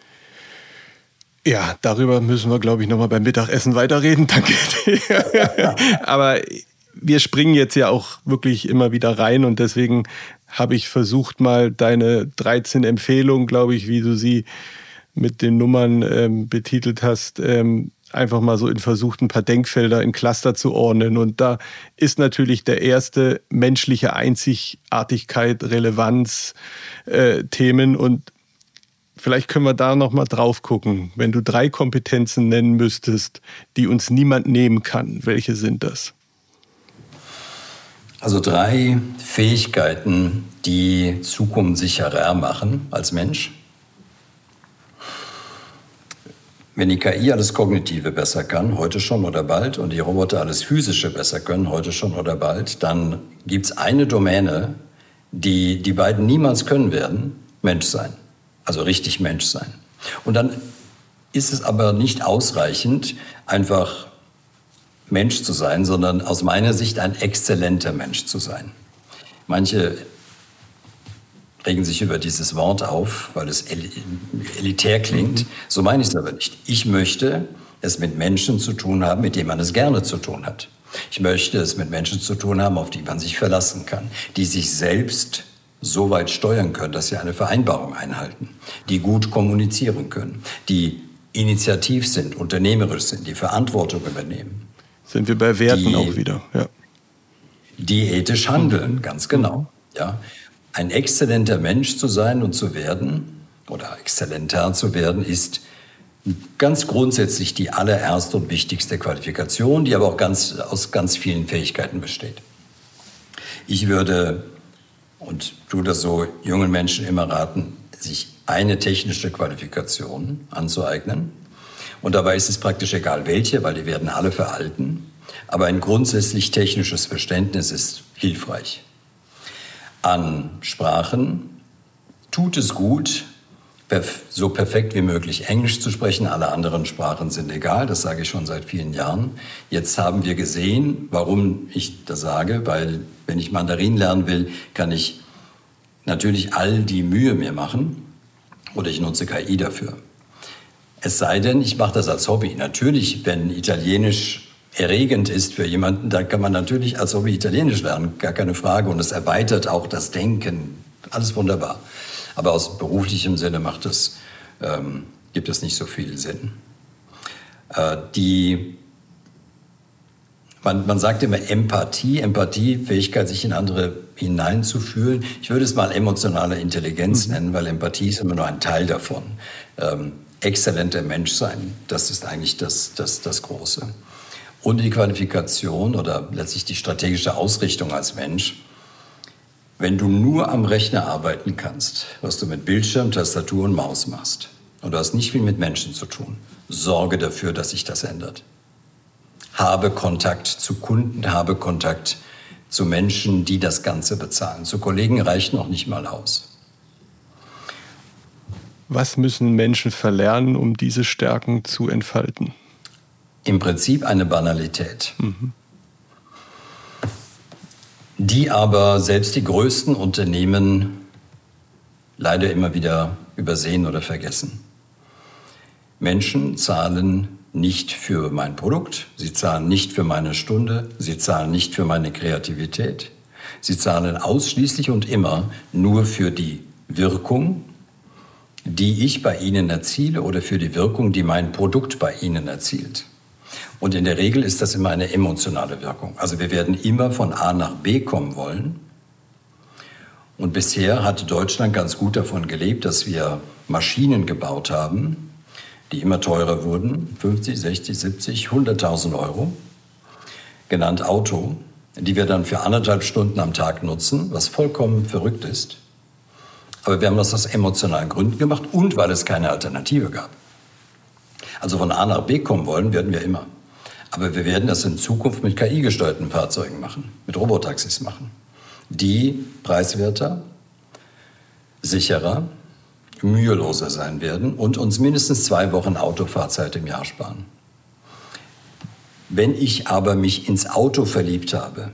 Ja, darüber müssen wir, glaube ich, noch mal beim Mittagessen weiterreden. Danke dir. Aber wir springen jetzt ja auch wirklich immer wieder rein und deswegen habe ich versucht, mal deine dreizehn Empfehlungen, glaube ich, wie du sie mit den Nummern ähm, betitelt hast, ähm, einfach mal so in versucht, ein paar Denkfelder in Cluster zu ordnen. Und da ist natürlich der erste menschliche Einzigartigkeit, Relevanz, äh, Themen. Und vielleicht können wir da noch mal drauf gucken. Wenn du drei Kompetenzen nennen müsstest, die uns niemand nehmen kann, welche sind das? Also drei Fähigkeiten, die Zukunft sicherer machen als Mensch. Wenn die K I alles Kognitive besser kann, heute schon oder bald, und die Roboter alles Physische besser können, heute schon oder bald, dann gibt es eine Domäne, die die beiden niemals können werden, Mensch sein. Also richtig Mensch sein. Und dann ist es aber nicht ausreichend, einfach Mensch zu sein, sondern aus meiner Sicht ein exzellenter Mensch zu sein. Manche regen sich über dieses Wort auf, weil es el- elitär klingt. Mhm. So meine ich es aber nicht. Ich möchte es mit Menschen zu tun haben, mit denen man es gerne zu tun hat. Ich möchte es mit Menschen zu tun haben, auf die man sich verlassen kann, die sich selbst so weit steuern können, dass sie eine Vereinbarung einhalten, die gut kommunizieren können, die initiativ sind, unternehmerisch sind, die Verantwortung übernehmen. Sind wir bei Werten die, auch wieder, ja. Die ethisch handeln, mhm. ganz genau, ja. Ein exzellenter Mensch zu sein und zu werden, oder exzellenter zu werden, ist ganz grundsätzlich die allererste und wichtigste Qualifikation, die aber auch ganz, aus ganz vielen Fähigkeiten besteht. Ich würde, und tue das so jungen Menschen immer raten, sich eine technische Qualifikation anzueignen. Und dabei ist es praktisch egal welche, weil die werden alle veralten. Aber ein grundsätzlich technisches Verständnis ist hilfreich. An Sprachen tut es gut, perf- so perfekt wie möglich Englisch zu sprechen. Alle anderen Sprachen sind egal, das sage ich schon seit vielen Jahren. Jetzt haben wir gesehen, warum ich das sage, weil wenn ich Mandarin lernen will, kann ich natürlich all die Mühe mir machen oder ich nutze K I dafür. Es sei denn, ich mache das als Hobby. Natürlich, wenn Italienisch erregend ist für jemanden, da kann man natürlich als Hobby Italienisch lernen, gar keine Frage. Und es erweitert auch das Denken, alles wunderbar. Aber aus beruflichem Sinne macht es, ähm, gibt es nicht so viel Sinn. Äh, die, man, man sagt immer Empathie, Empathie, Fähigkeit, sich in andere hineinzufühlen. Ich würde es mal emotionale Intelligenz nennen, weil Empathie ist immer nur ein Teil davon. Ähm, exzellenter Mensch sein, das ist eigentlich das, das, das Große. Und die Qualifikation oder letztlich die strategische Ausrichtung als Mensch. Wenn du nur am Rechner arbeiten kannst, was du mit Bildschirm, Tastatur und Maus machst, und du hast nicht viel mit Menschen zu tun, sorge dafür, dass sich das ändert. Habe Kontakt zu Kunden, habe Kontakt zu Menschen, die das Ganze bezahlen. Zu Kollegen reicht noch nicht mal aus. Was müssen Menschen verlernen, um diese Stärken zu entfalten? Im Prinzip eine Banalität, mhm. die aber selbst die größten Unternehmen leider immer wieder übersehen oder vergessen. Menschen zahlen nicht für mein Produkt, sie zahlen nicht für meine Stunde, sie zahlen nicht für meine Kreativität. Sie zahlen ausschließlich und immer nur für die Wirkung, die ich bei ihnen erziele oder für die Wirkung, die mein Produkt bei ihnen erzielt. Und in der Regel ist das immer eine emotionale Wirkung. Also wir werden immer von A nach B kommen wollen. Und bisher hat Deutschland ganz gut davon gelebt, dass wir Maschinen gebaut haben, die immer teurer wurden, fünfzig, sechzig, siebzig, hunderttausend Euro, genannt Auto, die wir dann für anderthalb Stunden am Tag nutzen, was vollkommen verrückt ist. Aber wir haben das aus emotionalen Gründen gemacht und weil es keine Alternative gab. Also von A nach B kommen wollen, werden wir immer. Aber wir werden das in Zukunft mit K I-gesteuerten Fahrzeugen machen, mit Robotaxis machen, die preiswerter, sicherer, müheloser sein werden und uns mindestens zwei Wochen Autofahrzeit im Jahr sparen. Wenn ich aber mich ins Auto verliebt habe,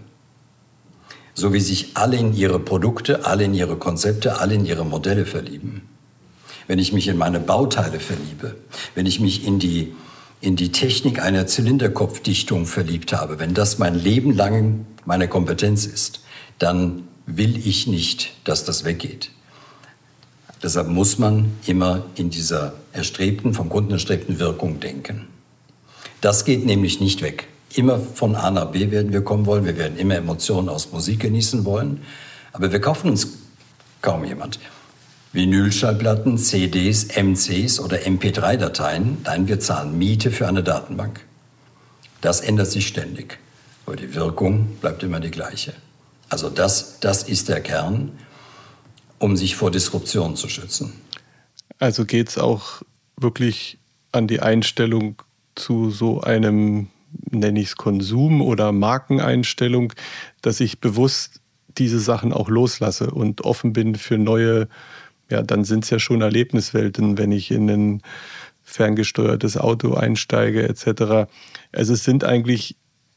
so wie sich alle in ihre Produkte, alle in ihre Konzepte, alle in ihre Modelle verlieben. Wenn ich mich in meine Bauteile verliebe, wenn ich mich in die, in die Technik einer Zylinderkopfdichtung verliebt habe, wenn das mein Leben lang meine Kompetenz ist, dann will ich nicht, dass das weggeht. Deshalb muss man immer in dieser erstrebten, vom Kunden erstrebten Wirkung denken. Das geht nämlich nicht weg. Immer von A nach B werden wir kommen wollen. Wir werden immer Emotionen aus Musik genießen wollen. Aber wir kaufen uns kaum jemand Vinylschallplatten, C Ds, M Cs oder M P drei Dateien. Nein, wir zahlen Miete für eine Datenbank. Das ändert sich ständig. Aber die Wirkung bleibt immer die gleiche. Also das, das ist der Kern, um sich vor Disruption zu schützen. Also geht es auch wirklich an die Einstellung zu so einem, nenne ich es Konsum- oder Markeneinstellung, dass ich bewusst diese Sachen auch loslasse und offen bin für neue, ja, dann sind es ja schon Erlebniswelten, wenn ich in ein ferngesteuertes Auto einsteige et cetera. Also es sind eigentlich,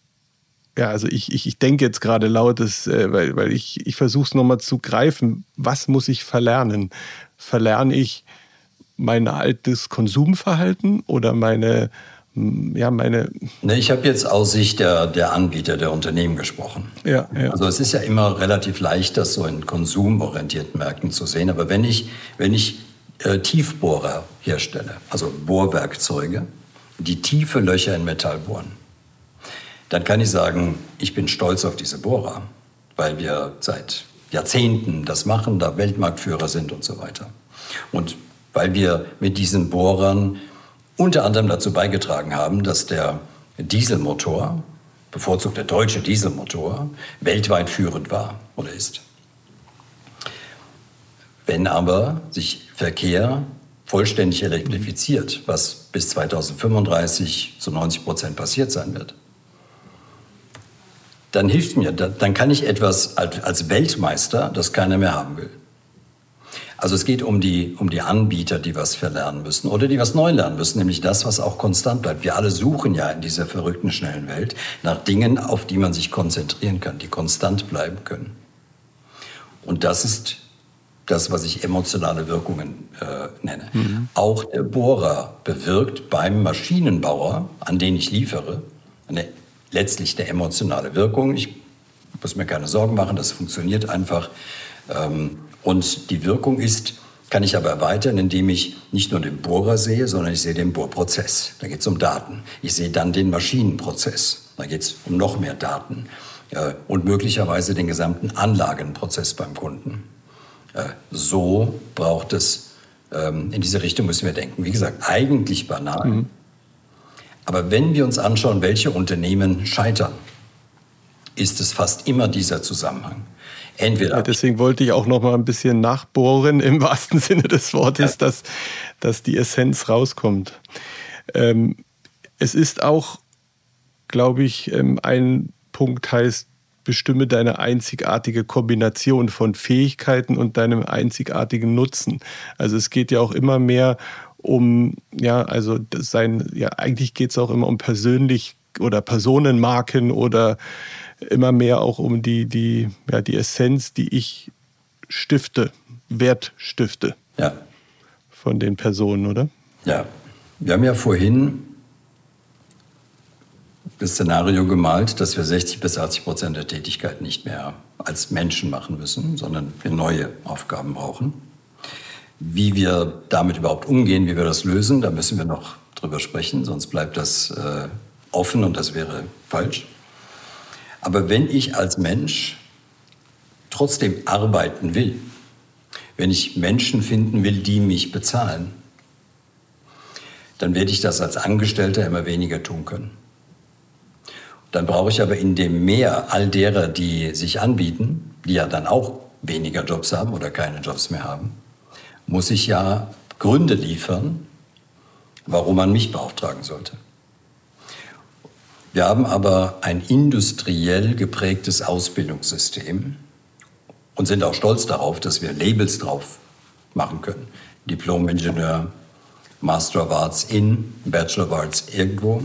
ja, also ich, ich, ich denke jetzt gerade laut, dass, äh, weil, weil ich, ich versuche es nochmal zu greifen, was muss ich verlernen? Verlerne ich mein altes Konsumverhalten oder meine Ja, meine ne, ich habe jetzt aus Sicht der, der Anbieter, der Unternehmen gesprochen. Ja, ja. Also es ist ja immer relativ leicht, das so in konsumorientierten Märkten zu sehen. Aber wenn ich, wenn ich äh, Tiefbohrer herstelle, also Bohrwerkzeuge, die tiefe Löcher in Metall bohren, dann kann ich sagen, ich bin stolz auf diese Bohrer, weil wir seit Jahrzehnten das machen, da Weltmarktführer sind und so weiter. Und weil wir mit diesen Bohrern unter anderem dazu beigetragen haben, dass der Dieselmotor, bevorzugt der deutsche Dieselmotor, weltweit führend war oder ist. Wenn aber sich Verkehr vollständig elektrifiziert, was bis zweitausendfünfunddreißig zu neunzig Prozent passiert sein wird, dann hilft mir, dann kann ich etwas als Weltmeister, das keiner mehr haben will. Also es geht um die, um die Anbieter, die was verlernen müssen oder die was neu lernen müssen, nämlich das, was auch konstant bleibt. Wir alle suchen ja in dieser verrückten, schnellen Welt nach Dingen, auf die man sich konzentrieren kann, die konstant bleiben können. Und das ist das, was ich emotionale Wirkungen äh, nenne. Mhm. Auch der Bohrer bewirkt beim Maschinenbauer, an den ich liefere, eine, letztlich eine emotionale Wirkung. Ich muss mir keine Sorgen machen, das funktioniert einfach. Ähm, Und die Wirkung ist, kann ich aber erweitern, indem ich nicht nur den Bohrer sehe, sondern ich sehe den Bohrprozess. Da geht es um Daten. Ich sehe dann den Maschinenprozess. Da geht es um noch mehr Daten. Äh, und möglicherweise den gesamten Anlagenprozess beim Kunden. Äh, so braucht es, ähm, in diese Richtung müssen wir denken. Wie gesagt, eigentlich banal. Mhm. Aber wenn wir uns anschauen, welche Unternehmen scheitern, ist es fast immer dieser Zusammenhang. Entweder ja, deswegen wollte ich auch noch mal ein bisschen nachbohren, im wahrsten Sinne des Wortes, ja. dass, dass die Essenz rauskommt. Ähm, es ist auch, glaube ich, ähm, ein Punkt heißt, bestimme deine einzigartige Kombination von Fähigkeiten und deinem einzigartigen Nutzen. Also es geht ja auch immer mehr um, ja, also sein, ja, eigentlich geht es auch immer um persönlich oder Personenmarken oder immer mehr auch um die, die, ja, die Essenz, die ich stifte, Wert stifte. Ja. Von den Personen, oder? Ja. Wir haben ja vorhin das Szenario gemalt, dass wir sechzig bis achtzig Prozent der Tätigkeit nicht mehr als Menschen machen müssen, sondern wir neue Aufgaben brauchen. Wie wir damit überhaupt umgehen, wie wir das lösen, da müssen wir noch drüber sprechen, sonst bleibt das äh, offen und das wäre falsch. Aber wenn ich als Mensch trotzdem arbeiten will, wenn ich Menschen finden will, die mich bezahlen, dann werde ich das als Angestellter immer weniger tun können. Dann brauche ich aber in dem Meer all derer, die sich anbieten, die ja dann auch weniger Jobs haben oder keine Jobs mehr haben, muss ich ja Gründe liefern, warum man mich beauftragen sollte. Wir haben aber ein industriell geprägtes Ausbildungssystem und sind auch stolz darauf, dass wir Labels drauf machen können. Diplom-Ingenieur, Master of Arts in, Bachelor of Arts irgendwo.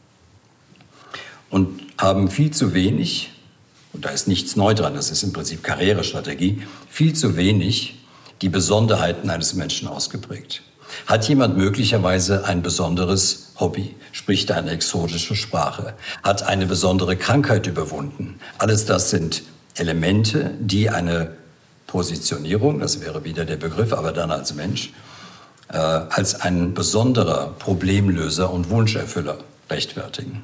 Und haben viel zu wenig, und da ist nichts neu dran, das ist im Prinzip Karrierestrategie, viel zu wenig die Besonderheiten eines Menschen ausgeprägt. Hat jemand möglicherweise ein besonderes Hobby, spricht eine exotische Sprache, hat eine besondere Krankheit überwunden? Alles das sind Elemente, die eine Positionierung, das wäre wieder der Begriff, aber dann als Mensch, äh, als ein besonderer Problemlöser und Wunscherfüller rechtfertigen.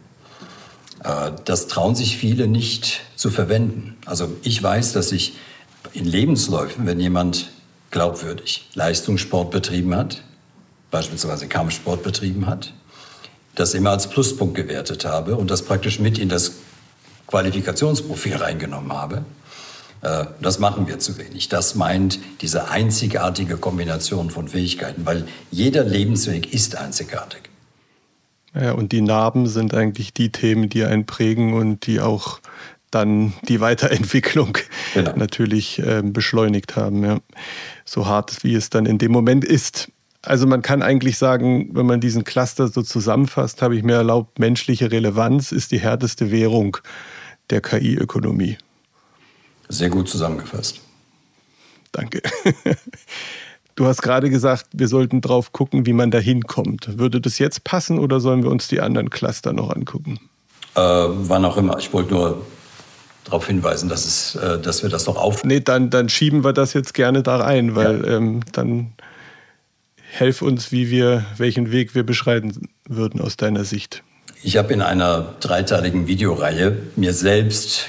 Das trauen sich viele nicht zu verwenden. Also ich weiß, dass ich in Lebensläufen, wenn jemand glaubwürdig Leistungssport betrieben hat, beispielsweise Kampfsport betrieben hat, das immer als Pluspunkt gewertet habe und das praktisch mit in das Qualifikationsprofil reingenommen habe. Das machen wir zu wenig. Das meint diese einzigartige Kombination von Fähigkeiten, weil jeder Lebensweg ist einzigartig. Ja, und die Narben sind eigentlich die Themen, die einen prägen und die auch dann die Weiterentwicklung genau. natürlich äh, beschleunigt haben. Ja. So hart, wie es dann in dem Moment ist. Also man kann eigentlich sagen, wenn man diesen Cluster so zusammenfasst, habe ich mir erlaubt, menschliche Relevanz ist die härteste Währung der K I-Ökonomie. Sehr gut zusammengefasst. Danke. Du hast gerade gesagt, wir sollten drauf gucken, wie man da hinkommt. Würde das jetzt passen oder sollen wir uns die anderen Cluster noch angucken? Äh, wann auch immer. Ich wollte nur darauf hinweisen, dass, es, äh, dass wir das noch auf... Nee, dann, dann schieben wir das jetzt gerne da rein, weil ja. ähm, dann helf uns, wie wir, welchen Weg wir beschreiten würden aus deiner Sicht. Ich habe in einer dreiteiligen Videoreihe mir selbst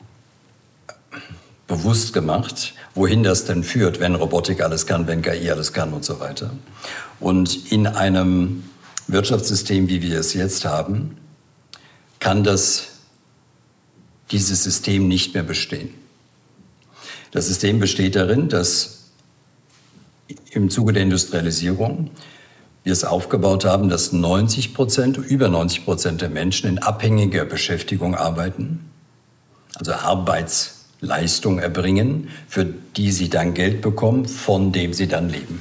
bewusst gemacht, wohin das denn führt, wenn Robotik alles kann, wenn K I alles kann und so weiter. Und in einem Wirtschaftssystem, wie wir es jetzt haben, kann das, dieses System nicht mehr bestehen. Das System besteht darin, dass im Zuge der Industrialisierung wir es aufgebaut haben, dass neunzig Prozent, über neunzig Prozent der Menschen in abhängiger Beschäftigung arbeiten, also Arbeits Leistung erbringen, für die sie dann Geld bekommen, von dem sie dann leben.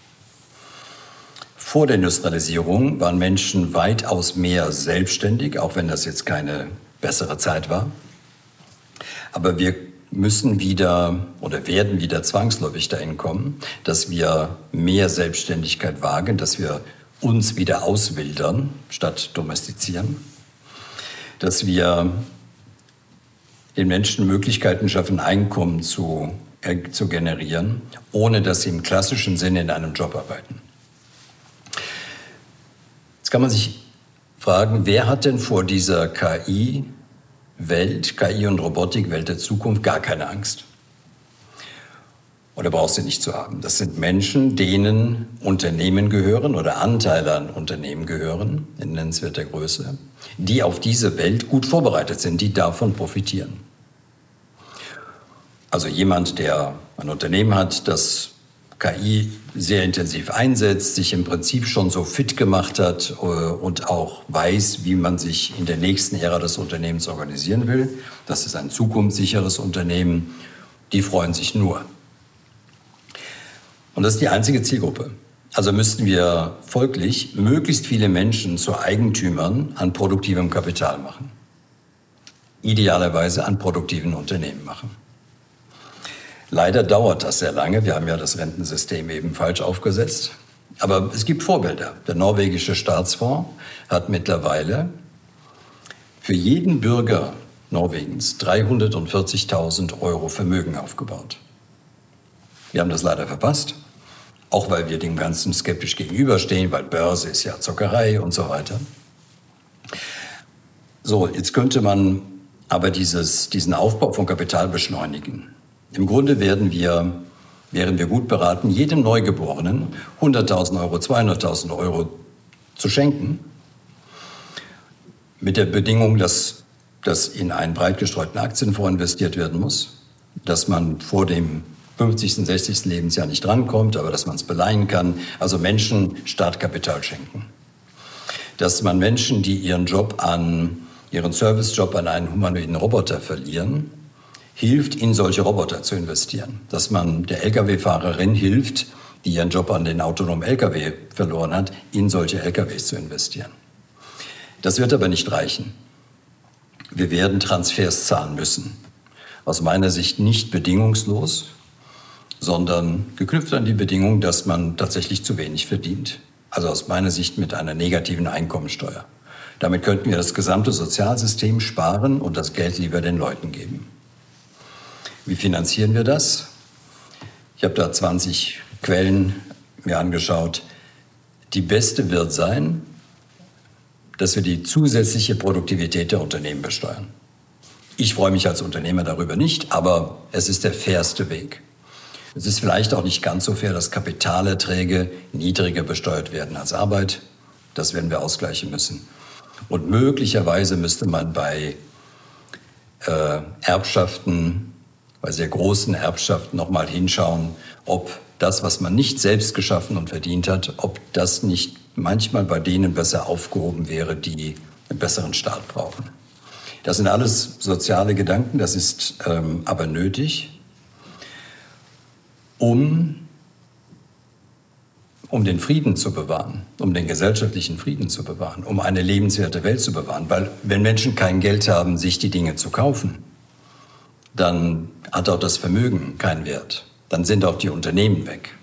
Vor der Industrialisierung waren Menschen weitaus mehr selbstständig, auch wenn das jetzt keine bessere Zeit war. Aber wir müssen wieder oder werden wieder zwangsläufig dahin kommen, dass wir mehr Selbstständigkeit wagen, dass wir uns wieder auswildern statt domestizieren, dass wir den Menschen Möglichkeiten schaffen, Einkommen zu, äh, zu generieren, ohne dass sie im klassischen Sinne in einem Job arbeiten. Jetzt kann man sich fragen, wer hat denn vor dieser K I-Welt, K I- und Robotik-Welt der Zukunft gar keine Angst? Oder braucht sie nicht zu haben? Das sind Menschen, denen Unternehmen gehören oder Anteile an Unternehmen gehören, in nennenswerter Größe, die auf diese Welt gut vorbereitet sind, die davon profitieren. Also jemand, der ein Unternehmen hat, das K I sehr intensiv einsetzt, sich im Prinzip schon so fit gemacht hat und auch weiß, wie man sich in der nächsten Ära des Unternehmens organisieren will. Das ist ein zukunftssicheres Unternehmen. Die freuen sich nur. Und das ist die einzige Zielgruppe. Also müssten wir folglich möglichst viele Menschen zu Eigentümern an produktivem Kapital machen. Idealerweise an produktiven Unternehmen machen. Leider dauert das sehr lange. Wir haben ja das Rentensystem eben falsch aufgesetzt. Aber es gibt Vorbilder. Der norwegische Staatsfonds hat mittlerweile für jeden Bürger Norwegens dreihundertvierzigtausend Euro Vermögen aufgebaut. Wir haben das leider verpasst. Auch weil wir dem Ganzen skeptisch gegenüberstehen, weil Börse ist ja Zockerei und so weiter. So, jetzt könnte man aber dieses, diesen Aufbau von Kapital beschleunigen. Im Grunde werden wir, wären wir gut beraten, jedem Neugeborenen hunderttausend Euro, zweihunderttausend Euro zu schenken, mit der Bedingung, dass das in einen breit gestreuten Aktienfonds investiert werden muss, dass man vor dem fünfzigsten, sechzigsten Lebensjahr nicht drankommt, aber dass man es beleihen kann. Also Menschen Startkapital schenken. Dass man Menschen, die ihren Job an, ihren Servicejob an einen humanoiden Roboter verlieren, hilft, in solche Roboter zu investieren. Dass man der L K W-Fahrerin hilft, die ihren Job an den autonomen L K W verloren hat, in solche L K Ws zu investieren. Das wird aber nicht reichen. Wir werden Transfers zahlen müssen. Aus meiner Sicht nicht bedingungslos, sondern geknüpft an die Bedingung, dass man tatsächlich zu wenig verdient. Also aus meiner Sicht mit einer negativen Einkommensteuer. Damit könnten wir das gesamte Sozialsystem sparen und das Geld lieber den Leuten geben. Wie finanzieren wir das? Ich habe da zwanzig Quellen mir angeschaut. Die beste wird sein, dass wir die zusätzliche Produktivität der Unternehmen besteuern. Ich freue mich als Unternehmer darüber nicht, aber es ist der fairste Weg. Es ist vielleicht auch nicht ganz so fair, dass Kapitalerträge niedriger besteuert werden als Arbeit. Das werden wir ausgleichen müssen. Und möglicherweise müsste man bei äh, Erbschaften, bei sehr großen Erbschaften noch mal hinschauen, ob das, was man nicht selbst geschaffen und verdient hat, ob das nicht manchmal bei denen besser aufgehoben wäre, die einen besseren Staat brauchen. Das sind alles soziale Gedanken, das ist ähm, aber nötig, um, um den Frieden zu bewahren, um den gesellschaftlichen Frieden zu bewahren, um eine lebenswerte Welt zu bewahren. Weil wenn Menschen kein Geld haben, sich die Dinge zu kaufen, dann hat auch das Vermögen keinen Wert. Dann sind auch die Unternehmen weg.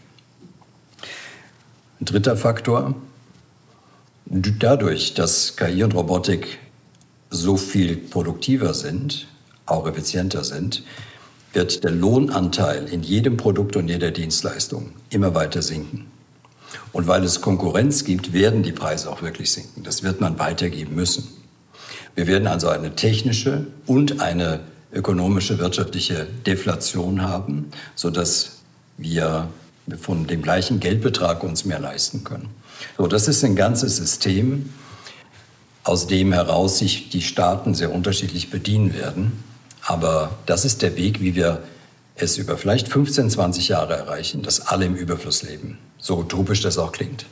Ein dritter Faktor, dadurch, dass K I und Robotik so viel produktiver sind, auch effizienter sind, wird der Lohnanteil in jedem Produkt und jeder Dienstleistung immer weiter sinken. Und weil es Konkurrenz gibt, werden die Preise auch wirklich sinken. Das wird man weitergeben müssen. Wir werden also eine technische und eine ökonomische, wirtschaftliche Deflation haben, sodass wir von dem gleichen Geldbetrag uns mehr leisten können. So, das ist ein ganzes System, aus dem heraus sich die Staaten sehr unterschiedlich bedienen werden. Aber das ist der Weg, wie wir es über vielleicht fünfzehn, zwanzig Jahre erreichen, dass alle im Überfluss leben. So utopisch das auch klingt.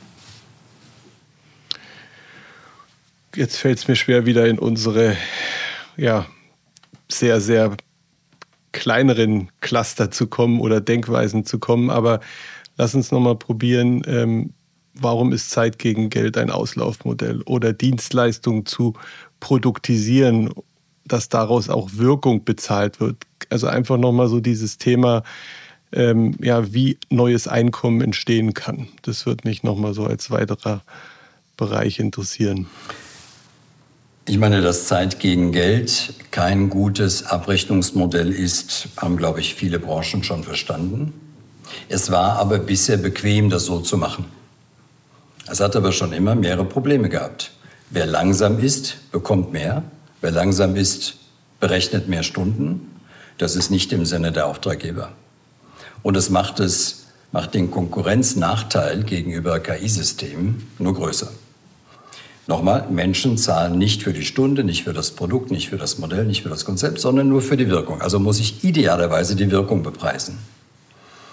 Jetzt fällt es mir schwer, wieder in unsere ja, sehr, sehr kleineren Cluster zu kommen oder Denkweisen zu kommen. Aber lass uns noch mal probieren, ähm, warum ist Zeit gegen Geld ein Auslaufmodell oder Dienstleistungen zu produktisieren, dass daraus auch Wirkung bezahlt wird. Also einfach nochmal so dieses Thema, ähm, ja, wie neues Einkommen entstehen kann. Das wird mich nochmal so als weiterer Bereich interessieren. Ich meine, dass Zeit gegen Geld kein gutes Abrechnungsmodell ist, haben, glaube ich, viele Branchen schon verstanden. Es war aber bisher bequem, das so zu machen. Es hat aber schon immer mehrere Probleme gehabt. Wer langsam ist, bekommt mehr. Wer langsam ist, berechnet mehr Stunden. Das ist nicht im Sinne der Auftraggeber. Und es macht, es, macht den Konkurrenznachteil gegenüber K I-Systemen nur größer. Nochmal, Menschen zahlen nicht für die Stunde, nicht für das Produkt, nicht für das Modell, nicht für das Konzept, sondern nur für die Wirkung. Also muss ich idealerweise die Wirkung bepreisen.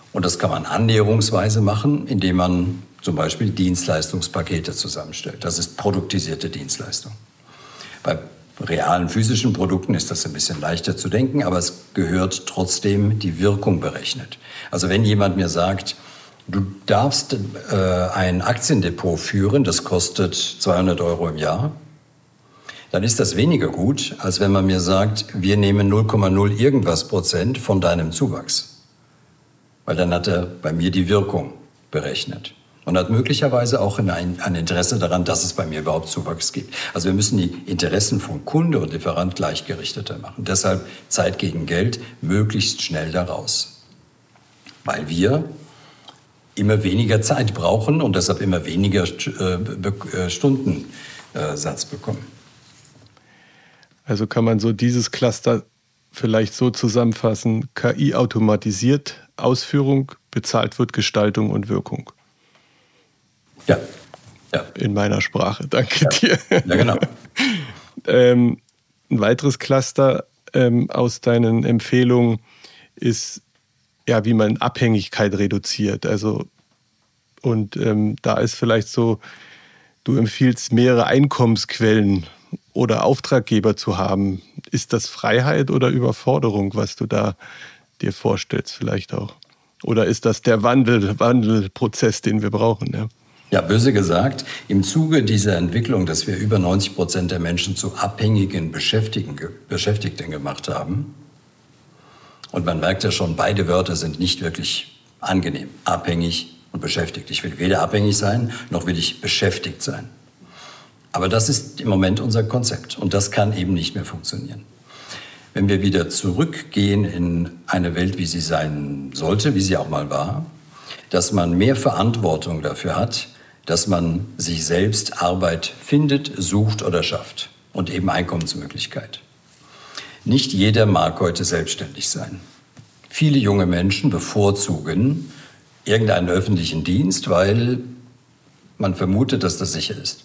Und das kann man annäherungsweise machen, indem man zum Beispiel Dienstleistungspakete zusammenstellt. Das ist produktisierte Dienstleistung. Bei realen physischen Produkten ist das ein bisschen leichter zu denken, aber es gehört trotzdem die Wirkung berechnet. Also wenn jemand mir sagt, du darfst äh, ein Aktiendepot führen, das kostet zweihundert Euro im Jahr, dann ist das weniger gut, als wenn man mir sagt, wir nehmen null Komma null irgendwas Prozent von deinem Zuwachs. Weil dann hat er bei mir die Wirkung berechnet. Und hat möglicherweise auch ein, ein Interesse daran, dass es bei mir überhaupt Zuwachs gibt. Also wir müssen die Interessen von Kunde und Lieferant gleichgerichteter machen. Deshalb Zeit gegen Geld, möglichst schnell daraus. Weil wir immer weniger Zeit brauchen und deshalb immer weniger äh, Stundensatz bekommen. Also kann man so dieses Cluster vielleicht so zusammenfassen: K I automatisiert Ausführung, bezahlt wird Gestaltung und Wirkung. Ja. Ja. In meiner Sprache, danke ja. dir. Ja, genau. ähm, ein weiteres Cluster ähm, aus deinen Empfehlungen ist, ja, wie man Abhängigkeit reduziert. Also, und ähm, da ist vielleicht so, du empfiehlst mehrere Einkommensquellen oder Auftraggeber zu haben. Ist das Freiheit oder Überforderung, was du da dir vorstellst vielleicht auch? Oder ist das der Wandel, Wandelprozess, den wir brauchen? Ja? Ja, böse gesagt, im Zuge dieser Entwicklung, dass wir über neunzig Prozent der Menschen zu abhängigen Beschäftigten, Beschäftigten gemacht haben, und man merkt ja schon, beide Wörter sind nicht wirklich angenehm, abhängig und beschäftigt. Ich will weder abhängig sein, noch will ich beschäftigt sein. Aber das ist im Moment unser Konzept und das kann eben nicht mehr funktionieren. Wenn wir wieder zurückgehen in eine Welt, wie sie sein sollte, wie sie auch mal war, dass man mehr Verantwortung dafür hat, dass man sich selbst Arbeit findet, sucht oder schafft und eben Einkommensmöglichkeit. Nicht jeder mag heute selbstständig sein. Viele junge Menschen bevorzugen irgendeinen öffentlichen Dienst, weil man vermutet, dass das sicher ist.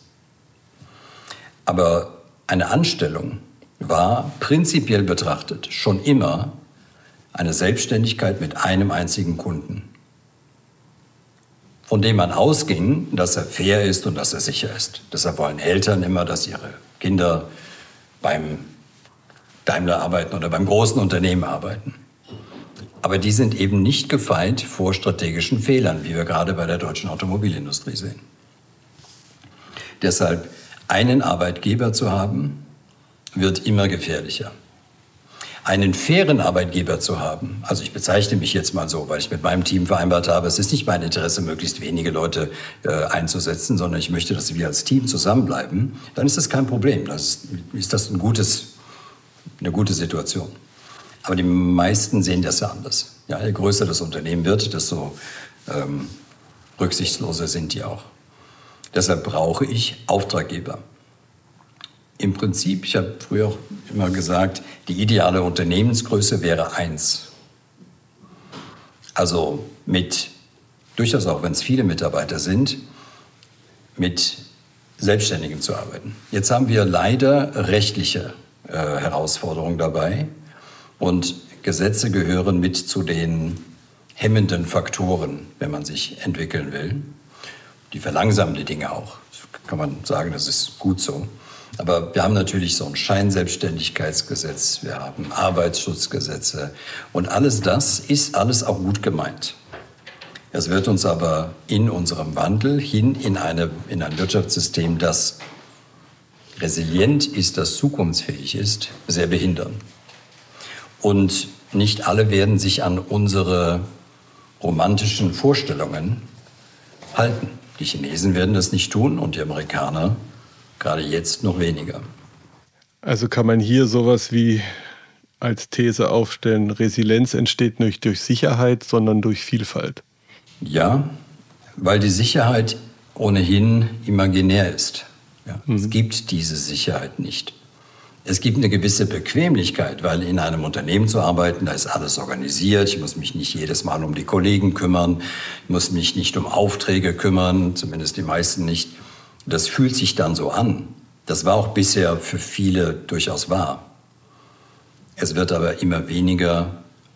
Aber eine Anstellung war prinzipiell betrachtet schon immer eine Selbstständigkeit mit einem einzigen Kunden, von dem man ausging, dass er fair ist und dass er sicher ist. Deshalb wollen Eltern immer, dass ihre Kinder beim Daimler arbeiten oder beim großen Unternehmen arbeiten. Aber die sind eben nicht gefeit vor strategischen Fehlern, wie wir gerade bei der deutschen Automobilindustrie sehen. Deshalb einen Arbeitgeber zu haben, wird immer gefährlicher. Einen fairen Arbeitgeber zu haben, also ich bezeichne mich jetzt mal so, weil ich mit meinem Team vereinbart habe, es ist nicht mein Interesse, möglichst wenige Leute äh, einzusetzen, sondern ich möchte, dass wir als Team zusammenbleiben, dann ist das kein Problem. Das ist, ist das ein gutes, eine gute Situation. Aber die meisten sehen das ja anders. Ja, je größer das Unternehmen wird, desto ähm, rücksichtsloser sind die auch. Deshalb brauche ich Auftraggeber. Im Prinzip, ich habe früher auch immer gesagt, die ideale Unternehmensgröße wäre eins. Also mit, durchaus auch wenn es viele Mitarbeiter sind, mit Selbstständigen zu arbeiten. Jetzt haben wir leider rechtliche äh, Herausforderungen dabei und Gesetze gehören mit zu den hemmenden Faktoren, wenn man sich entwickeln will. Die verlangsamen die Dinge auch. Das kann man sagen, das ist gut so. Aber wir haben natürlich so ein Scheinselbstständigkeitsgesetz, wir haben Arbeitsschutzgesetze und alles das ist alles auch gut gemeint. Es wird uns aber in unserem Wandel hin in, eine, in ein Wirtschaftssystem, das resilient ist, das zukunftsfähig ist, sehr behindern. Und nicht alle werden sich an unsere romantischen Vorstellungen halten. Die Chinesen werden das nicht tun und die Amerikaner gerade jetzt noch weniger. Also kann man hier sowas wie als These aufstellen, Resilienz entsteht nicht durch Sicherheit, sondern durch Vielfalt. Ja, weil die Sicherheit ohnehin imaginär ist. Ja, mhm. Es gibt diese Sicherheit nicht. Es gibt eine gewisse Bequemlichkeit, weil in einem Unternehmen zu arbeiten, da ist alles organisiert. Ich muss mich nicht jedes Mal um die Kollegen kümmern. Ich muss mich nicht um Aufträge kümmern, zumindest die meisten nicht. Das fühlt sich dann so an. Das war auch bisher für viele durchaus wahr. Es wird aber immer weniger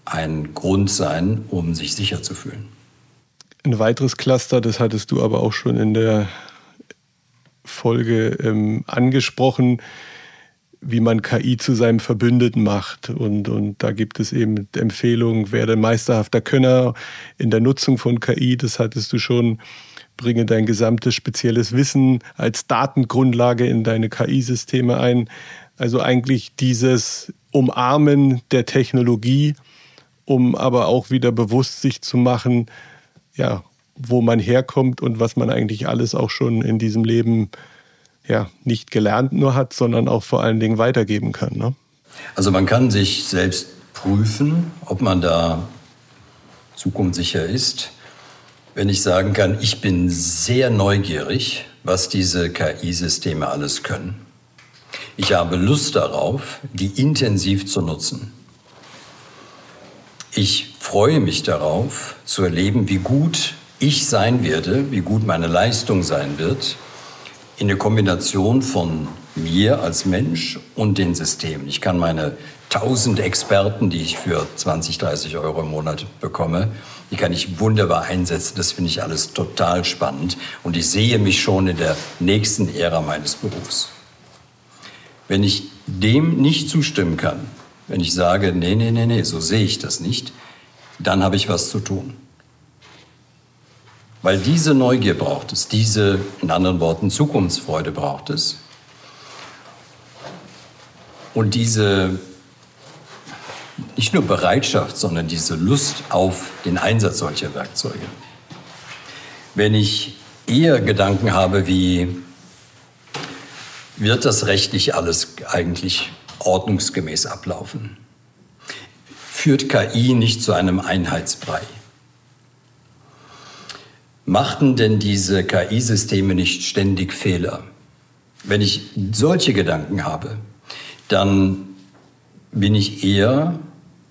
ein Grund sein, um sich sicher zu fühlen. Ein weiteres Cluster, das hattest du aber auch schon in der Folge ähm, angesprochen, wie man K I zu seinem Verbündeten macht. Und, und da gibt es eben Empfehlungen, werde meisterhafter Könner in der Nutzung von K I, das hattest du schon, bringe dein gesamtes spezielles Wissen als Datengrundlage in deine K I-Systeme ein. Also eigentlich dieses Umarmen der Technologie, um aber auch wieder bewusst sich zu machen, ja, wo man herkommt und was man eigentlich alles auch schon in diesem Leben ja, nicht gelernt nur hat, sondern auch vor allen Dingen weitergeben kann. Ne? Also man kann sich selbst prüfen, ob man da zukunftssicher ist. Wenn ich sagen kann, ich bin sehr neugierig, was diese K I-Systeme alles können. Ich habe Lust darauf, die intensiv zu nutzen. Ich freue mich darauf, zu erleben, wie gut ich sein werde, wie gut meine Leistung sein wird, in der Kombination von mir als Mensch und den Systemen. Ich kann meine tausend Experten, die ich für zwanzig, dreißig Euro im Monat bekomme, die kann ich wunderbar einsetzen. Das finde ich alles total spannend. Und ich sehe mich schon in der nächsten Ära meines Berufs. Wenn ich dem nicht zustimmen kann, wenn ich sage, nee, nee, nee, nee, so sehe ich das nicht, dann habe ich was zu tun. Weil diese Neugier braucht es, diese, in anderen Worten, Zukunftsfreude braucht es. Und diese, nicht nur Bereitschaft, sondern diese Lust auf den Einsatz solcher Werkzeuge. Wenn ich eher Gedanken habe wie, wird das rechtlich alles eigentlich ordnungsgemäß ablaufen? Führt K I nicht zu einem Einheitsbrei? Machten denn diese K I-Systeme nicht ständig Fehler? Wenn ich solche Gedanken habe, dann bin ich eher,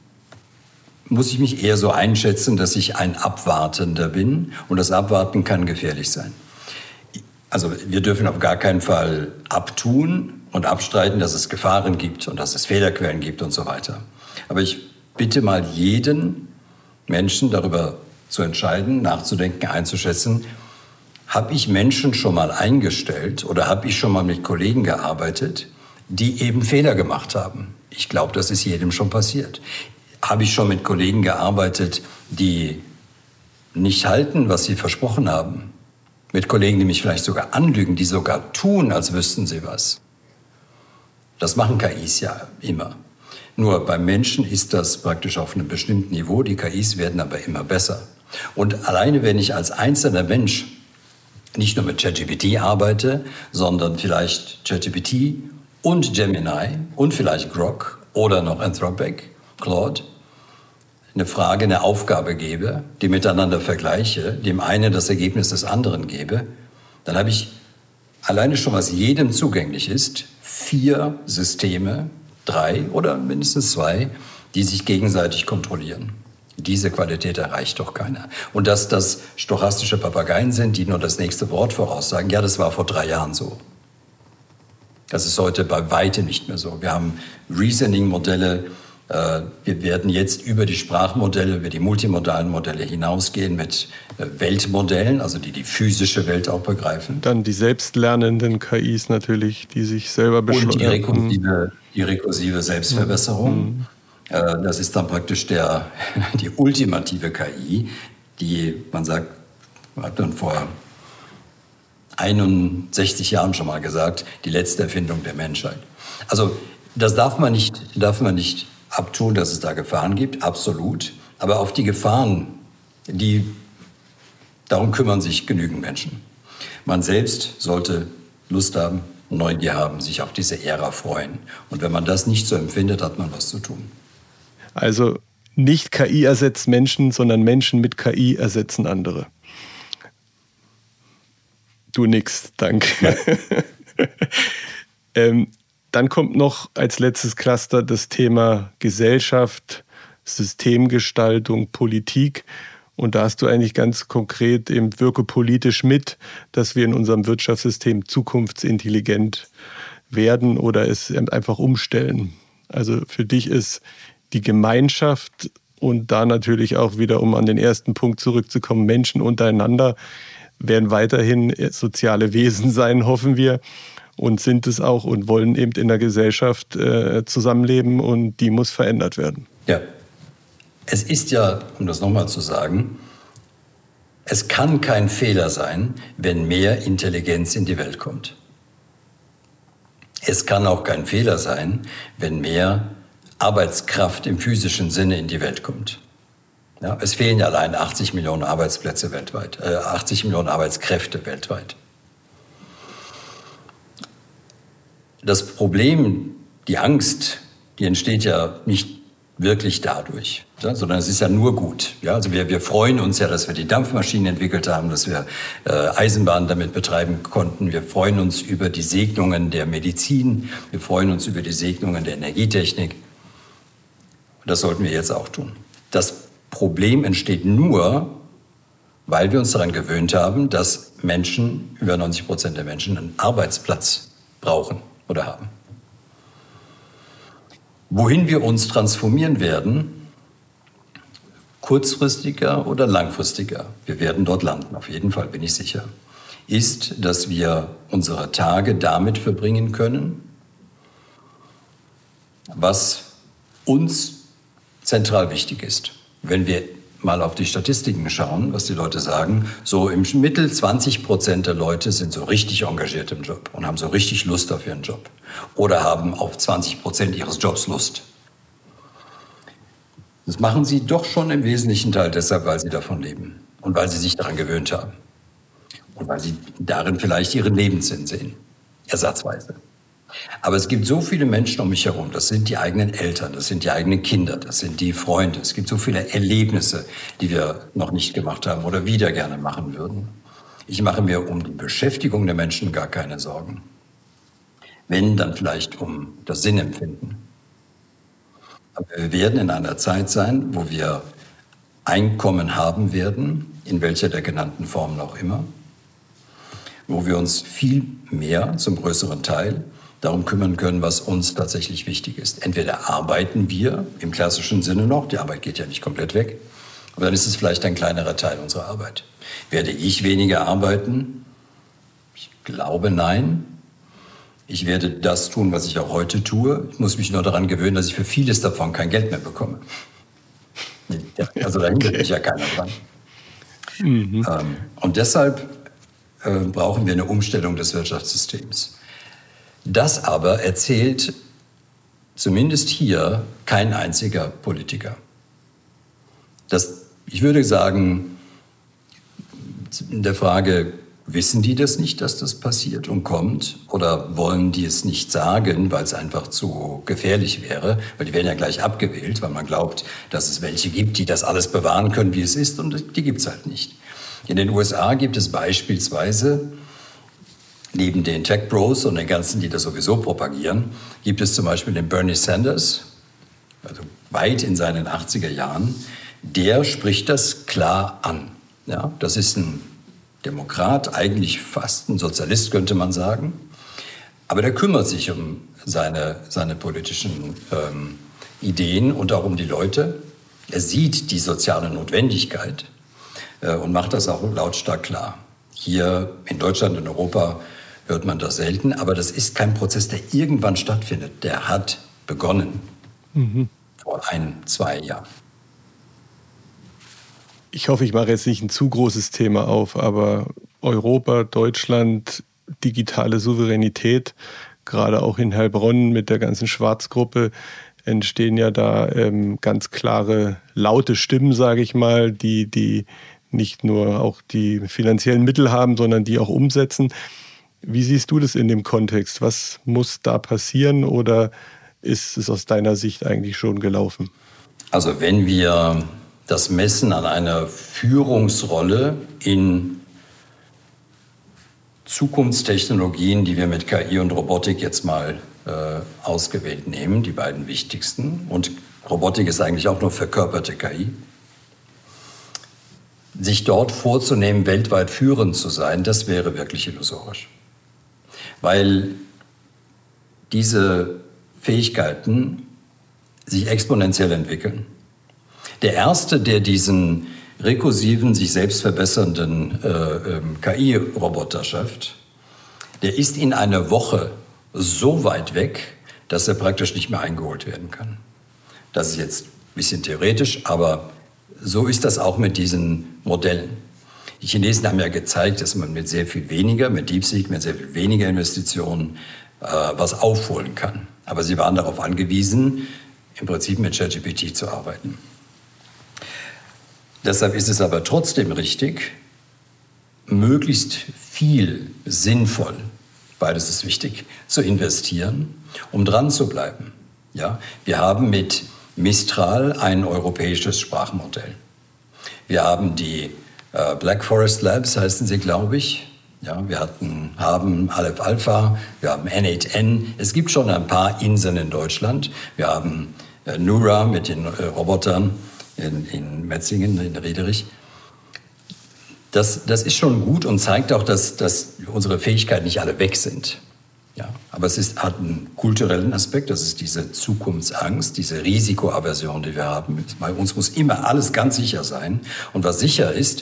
muss ich mich eher so einschätzen, dass ich ein Abwartender bin. Und das Abwarten kann gefährlich sein. Also wir dürfen auf gar keinen Fall abtun und abstreiten, dass es Gefahren gibt und dass es Fehlerquellen gibt und so weiter. Aber ich bitte mal jeden Menschen darüber zu entscheiden, nachzudenken, einzuschätzen, habe ich Menschen schon mal eingestellt oder habe ich schon mal mit Kollegen gearbeitet, die eben Fehler gemacht haben? Ich glaube, das ist jedem schon passiert. Habe ich schon mit Kollegen gearbeitet, die nicht halten, was sie versprochen haben? Mit Kollegen, die mich vielleicht sogar anlügen, die sogar tun, als wüssten sie was? Das machen K Is ja immer. Nur beim Menschen ist das praktisch auf einem bestimmten Niveau. Die K Is werden aber immer besser. Und alleine, wenn ich als einzelner Mensch nicht nur mit ChatGPT arbeite, sondern vielleicht ChatGPT und Gemini und vielleicht Grok oder noch Anthropic, Claude, eine Frage, eine Aufgabe gebe, die miteinander vergleiche, dem einen das Ergebnis des anderen gebe, dann habe ich alleine schon, was jedem zugänglich ist, vier Systeme, drei oder mindestens zwei, die sich gegenseitig kontrollieren. Diese Qualität erreicht doch keiner. Und dass das stochastische Papageien sind, die nur das nächste Wort voraussagen, ja, das war vor drei Jahren so. Das ist heute bei weitem nicht mehr so. Wir haben Reasoning-Modelle. Wir werden jetzt über die Sprachmodelle, über die multimodalen Modelle hinausgehen mit Weltmodellen, also die die physische Welt auch begreifen. Dann die selbstlernenden K Is natürlich, die sich selber beschleunigen. Und die rekursive, die rekursive Selbstverbesserung. Mhm. Das ist dann praktisch der, die ultimative K I, die, man sagt, hat man vor einundsechzig Jahren schon mal gesagt, die letzte Erfindung der Menschheit. Also das darf man nicht, darf man nicht abtun, dass es da Gefahren gibt, absolut. Aber auf die Gefahren, die, darum kümmern sich genügend Menschen. Man selbst sollte Lust haben, Neugier haben, sich auf diese Ära freuen. Und wenn man das nicht so empfindet, hat man was zu tun. Also nicht K I ersetzt Menschen, sondern Menschen mit K I ersetzen andere. Du nix, danke. Ja. ähm, dann kommt noch als letztes Cluster das Thema Gesellschaft, Systemgestaltung, Politik. Und da hast du eigentlich ganz konkret eben wirke politisch mit, dass wir in unserem Wirtschaftssystem zukunftsintelligent werden oder es einfach umstellen. Also für dich ist die Gemeinschaft Und da natürlich auch wieder, um an den ersten Punkt zurückzukommen, Menschen untereinander werden weiterhin soziale Wesen sein, hoffen wir. Und sind es auch und wollen eben in der Gesellschaft äh, zusammenleben und die muss verändert werden. Ja, es ist ja, um das nochmal zu sagen, es kann kein Fehler sein, wenn mehr Intelligenz in die Welt kommt. Es kann auch kein Fehler sein, wenn mehr Arbeitskraft im physischen Sinne in die Welt kommt. Ja, es fehlen ja allein achtzig Millionen Arbeitsplätze weltweit, äh, achtzig Millionen Arbeitskräfte weltweit. Das Problem, die Angst, die entsteht ja nicht wirklich dadurch, ja, sondern es ist ja nur gut. Ja, also wir, wir freuen uns ja, dass wir die Dampfmaschinen entwickelt haben, dass wir äh, Eisenbahnen damit betreiben konnten. Wir freuen uns über die Segnungen der Medizin. Wir freuen uns über die Segnungen der Energietechnik. Und das sollten wir jetzt auch tun. Das Problem entsteht nur, weil wir uns daran gewöhnt haben, dass Menschen, über neunzig Prozent der Menschen, einen Arbeitsplatz brauchen oder haben. Wohin wir uns transformieren werden, kurzfristiger oder langfristiger, wir werden dort landen, auf jeden Fall bin ich sicher, ist, dass wir unsere Tage damit verbringen können, was uns zentral wichtig ist. Wenn wir mal auf die Statistiken schauen, was die Leute sagen, so im Mittel zwanzig Prozent der Leute sind so richtig engagiert im Job und haben so richtig Lust auf ihren Job oder haben auf zwanzig Prozent ihres Jobs Lust. Das machen sie doch schon im wesentlichen Teil deshalb, weil sie davon leben und weil sie sich daran gewöhnt haben und weil sie darin vielleicht ihren Lebenssinn sehen, ersatzweise. Aber es gibt so viele Menschen um mich herum, das sind die eigenen Eltern, das sind die eigenen Kinder, das sind die Freunde. Es gibt so viele Erlebnisse, die wir noch nicht gemacht haben oder wieder gerne machen würden. Ich mache mir um die Beschäftigung der Menschen gar keine Sorgen. Wenn, dann vielleicht um das Sinnempfinden. Aber wir werden in einer Zeit sein, wo wir Einkommen haben werden, in welcher der genannten Formen auch immer, wo wir uns viel mehr, zum größeren Teil, darum kümmern können, was uns tatsächlich wichtig ist. Entweder arbeiten wir im klassischen Sinne noch, die Arbeit geht ja nicht komplett weg, aber dann ist es vielleicht ein kleinerer Teil unserer Arbeit. Werde ich weniger arbeiten? Ich glaube, nein. Ich werde das tun, was ich auch heute tue. Ich muss mich nur daran gewöhnen, dass ich für vieles davon kein Geld mehr bekomme. Also da hindert mich ja keiner dran. Mhm. Und deshalb äh, brauchen wir eine Umstellung des Wirtschaftssystems. Das aber erzählt zumindest hier kein einziger Politiker. Das, ich würde sagen, in der Frage, wissen die das nicht, dass das passiert und kommt? Oder wollen die es nicht sagen, weil es einfach zu gefährlich wäre? Weil die werden ja gleich abgewählt, weil man glaubt, dass es welche gibt, die das alles bewahren können, wie es ist. Und die gibt es halt nicht. In den U S A gibt es beispielsweise, neben den Tech Bros und den ganzen, die das sowieso propagieren, gibt es zum Beispiel den Bernie Sanders, also weit in seinen achtziger Jahren, der spricht das klar an. Ja, das ist ein Demokrat, eigentlich fast ein Sozialist, könnte man sagen. Aber der kümmert sich um seine, seine politischen ähm, Ideen und auch um die Leute. Er sieht die soziale Notwendigkeit äh, und macht das auch lautstark klar. Hier in Deutschland, in Europa hört man das selten, aber das ist kein Prozess, der irgendwann stattfindet. Der hat begonnen mhm. vor ein, zwei Jahren. Ich hoffe, ich mache jetzt nicht ein zu großes Thema auf, aber Europa, Deutschland, digitale Souveränität, gerade auch in Heilbronn mit der ganzen Schwarzgruppe, entstehen ja da ähm, ganz klare, laute Stimmen, sage ich mal, die, die nicht nur auch die finanziellen Mittel haben, sondern die auch umsetzen. Wie siehst du das in dem Kontext? Was muss da passieren oder ist es aus deiner Sicht eigentlich schon gelaufen? Also wenn wir das messen an einer Führungsrolle in Zukunftstechnologien, die wir mit K I und Robotik jetzt mal äh, ausgewählt nehmen, die beiden wichtigsten, und Robotik ist eigentlich auch nur verkörperte K I, sich dort vorzunehmen, weltweit führend zu sein, das wäre wirklich illusorisch. Weil diese Fähigkeiten sich exponentiell entwickeln. Der erste, der diesen rekursiven, sich selbst verbessernden äh, äh, K I-Roboter schafft, der ist in einer Woche so weit weg, dass er praktisch nicht mehr eingeholt werden kann. Das ist jetzt ein bisschen theoretisch, aber so ist das auch mit diesen Modellen. Die Chinesen haben ja gezeigt, dass man mit sehr viel weniger, mit DeepSeek, mit sehr viel weniger Investitionen äh, was aufholen kann. Aber sie waren darauf angewiesen, im Prinzip mit ChatGPT zu arbeiten. Deshalb ist es aber trotzdem richtig, möglichst viel sinnvoll, beides ist wichtig, zu investieren, um dran zu bleiben. Ja? Wir haben mit Mistral ein europäisches Sprachmodell. Wir haben die äh, Black Forest Labs, heißen sie, glaube ich. Ja, wir hatten, haben Aleph Alpha, wir haben N acht N. Es gibt schon ein paar Inseln in Deutschland. Wir haben äh, Nura mit den äh, Robotern in, in Metzingen, in Riederich. Das, das ist schon gut und zeigt auch, dass, dass unsere Fähigkeiten nicht alle weg sind. Ja, aber es ist, hat einen kulturellen Aspekt, das ist diese Zukunftsangst, diese Risikoaversion, die wir haben. Bei uns muss immer alles ganz sicher sein. Und was sicher ist,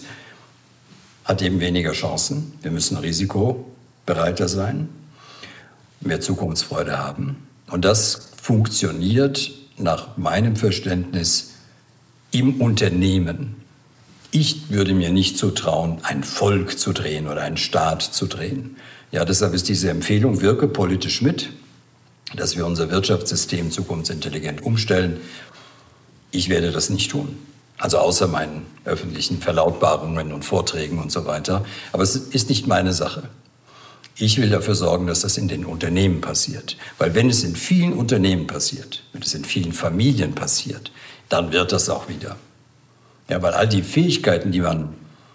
hat eben weniger Chancen. Wir müssen risikobereiter sein, mehr Zukunftsfreude haben. Und das funktioniert nach meinem Verständnis im Unternehmen. Ich würde mir nicht zutrauen, ein Volk zu drehen oder einen Staat zu drehen. Ja, deshalb ist diese Empfehlung, wirke politisch mit, dass wir unser Wirtschaftssystem zukunftsintelligent umstellen. Ich werde das nicht tun. Also außer meinen öffentlichen Verlautbarungen und Vorträgen und so weiter. Aber es ist nicht meine Sache. Ich will dafür sorgen, dass das in den Unternehmen passiert. Weil wenn es in vielen Unternehmen passiert, wenn es in vielen Familien passiert, dann wird das auch wieder. Ja, weil all die Fähigkeiten, die man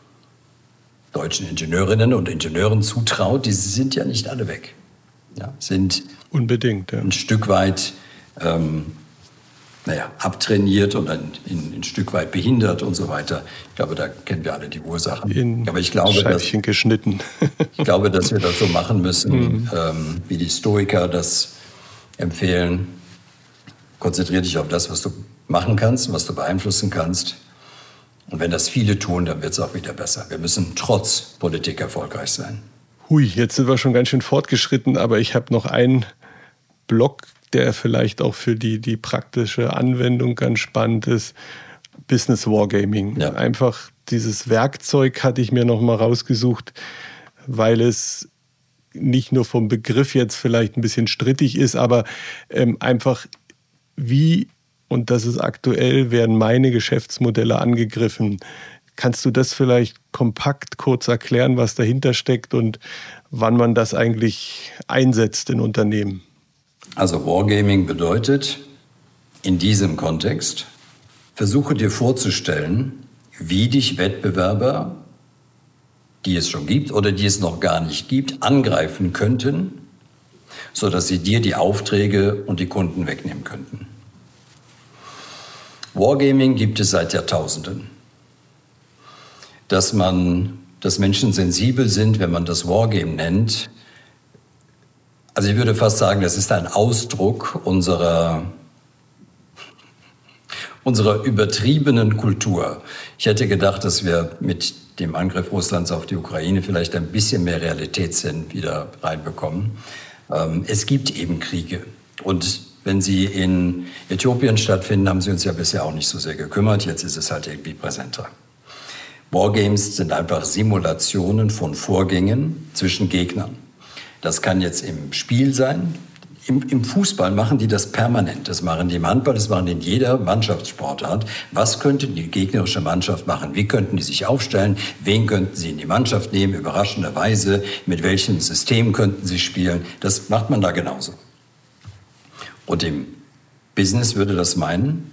deutschen Ingenieurinnen und Ingenieuren zutraut, die sind ja nicht alle weg. Ja, sind unbedingt, ja. ein Stück weit ähm, naja, abtrainiert und ein, ein, ein Stück weit behindert und so weiter. Ich glaube, da kennen wir alle die Ursachen. In Aber ich glaube, Scheibchen dass, geschnitten. ich glaube, dass wir das so machen müssen, mhm. ähm, wie die Stoiker das empfehlen. Konzentriere dich auf das, was du machen kannst, was du beeinflussen kannst. Und wenn das viele tun, dann wird es auch wieder besser. Wir müssen trotz Politik erfolgreich sein. Hui, jetzt sind wir schon ganz schön fortgeschritten, aber ich habe noch einen Block, der vielleicht auch für die, die praktische Anwendung ganz spannend ist. Business Wargaming. Ja. Einfach dieses Werkzeug hatte ich mir noch mal rausgesucht, weil es nicht nur vom Begriff jetzt vielleicht ein bisschen strittig ist, aber ähm, einfach wie, und das ist aktuell, werden meine Geschäftsmodelle angegriffen. Kannst du das vielleicht kompakt kurz erklären, was dahinter steckt und wann man das eigentlich einsetzt in Unternehmen? Also Wargaming bedeutet in diesem Kontext, versuche dir vorzustellen, wie dich Wettbewerber, die es schon gibt oder die es noch gar nicht gibt, angreifen könnten, sodass sie dir die Aufträge und die Kunden wegnehmen könnten. Wargaming gibt es seit Jahrtausenden. Dass man, dass Menschen sensibel sind, wenn man das Wargame nennt. Also ich würde fast sagen, das ist ein Ausdruck unserer, unserer übertriebenen Kultur. Ich hätte gedacht, dass wir mit dem Angriff Russlands auf die Ukraine vielleicht ein bisschen mehr Realitätssinn wieder reinbekommen. Ähm, es gibt eben Kriege. Und wenn sie in Äthiopien stattfinden, haben sie uns ja bisher auch nicht so sehr gekümmert. Jetzt ist es halt irgendwie präsenter. Wargames sind einfach Simulationen von Vorgängen zwischen Gegnern. Das kann jetzt im Spiel sein. Im, Im Fußball machen die das permanent. Das machen die im Handball, das machen die in jeder Mannschaftssportart. Was könnte die gegnerische Mannschaft machen? Wie könnten die sich aufstellen? Wen könnten sie in die Mannschaft nehmen? Überraschenderweise. Mit welchem System könnten sie spielen? Das macht man da genauso. Und im Business würde das meinen,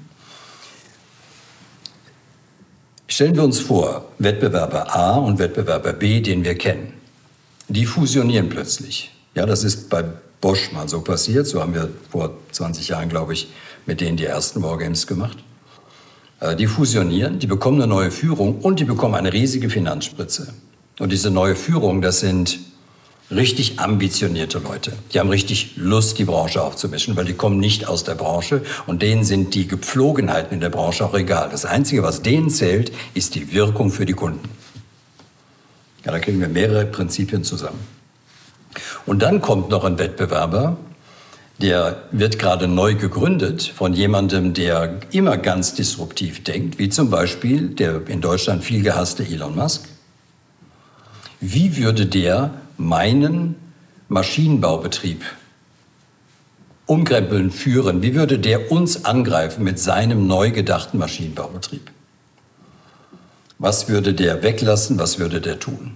stellen wir uns vor, Wettbewerber A und Wettbewerber B, den wir kennen, die fusionieren plötzlich. Ja, das ist bei Bosch mal so passiert. So haben wir vor zwanzig Jahren, glaube ich, mit denen die ersten Wargames gemacht. Die fusionieren, die bekommen eine neue Führung und die bekommen eine riesige Finanzspritze. Und diese neue Führung, das sind Richtig ambitionierte Leute. Die haben richtig Lust, die Branche aufzumischen, weil die kommen nicht aus der Branche und denen sind die Gepflogenheiten in der Branche auch egal. Das Einzige, was denen zählt, ist die Wirkung für die Kunden. Ja, da kriegen wir mehrere Prinzipien zusammen. Und dann kommt noch ein Wettbewerber, der wird gerade neu gegründet von jemandem, der immer ganz disruptiv denkt, wie zum Beispiel der in Deutschland viel gehasste Elon Musk. Wie würde der meinen Maschinenbaubetrieb umkrempeln, führen? Wie würde der uns angreifen mit seinem neu gedachten Maschinenbaubetrieb? Was würde der weglassen? Was würde der tun?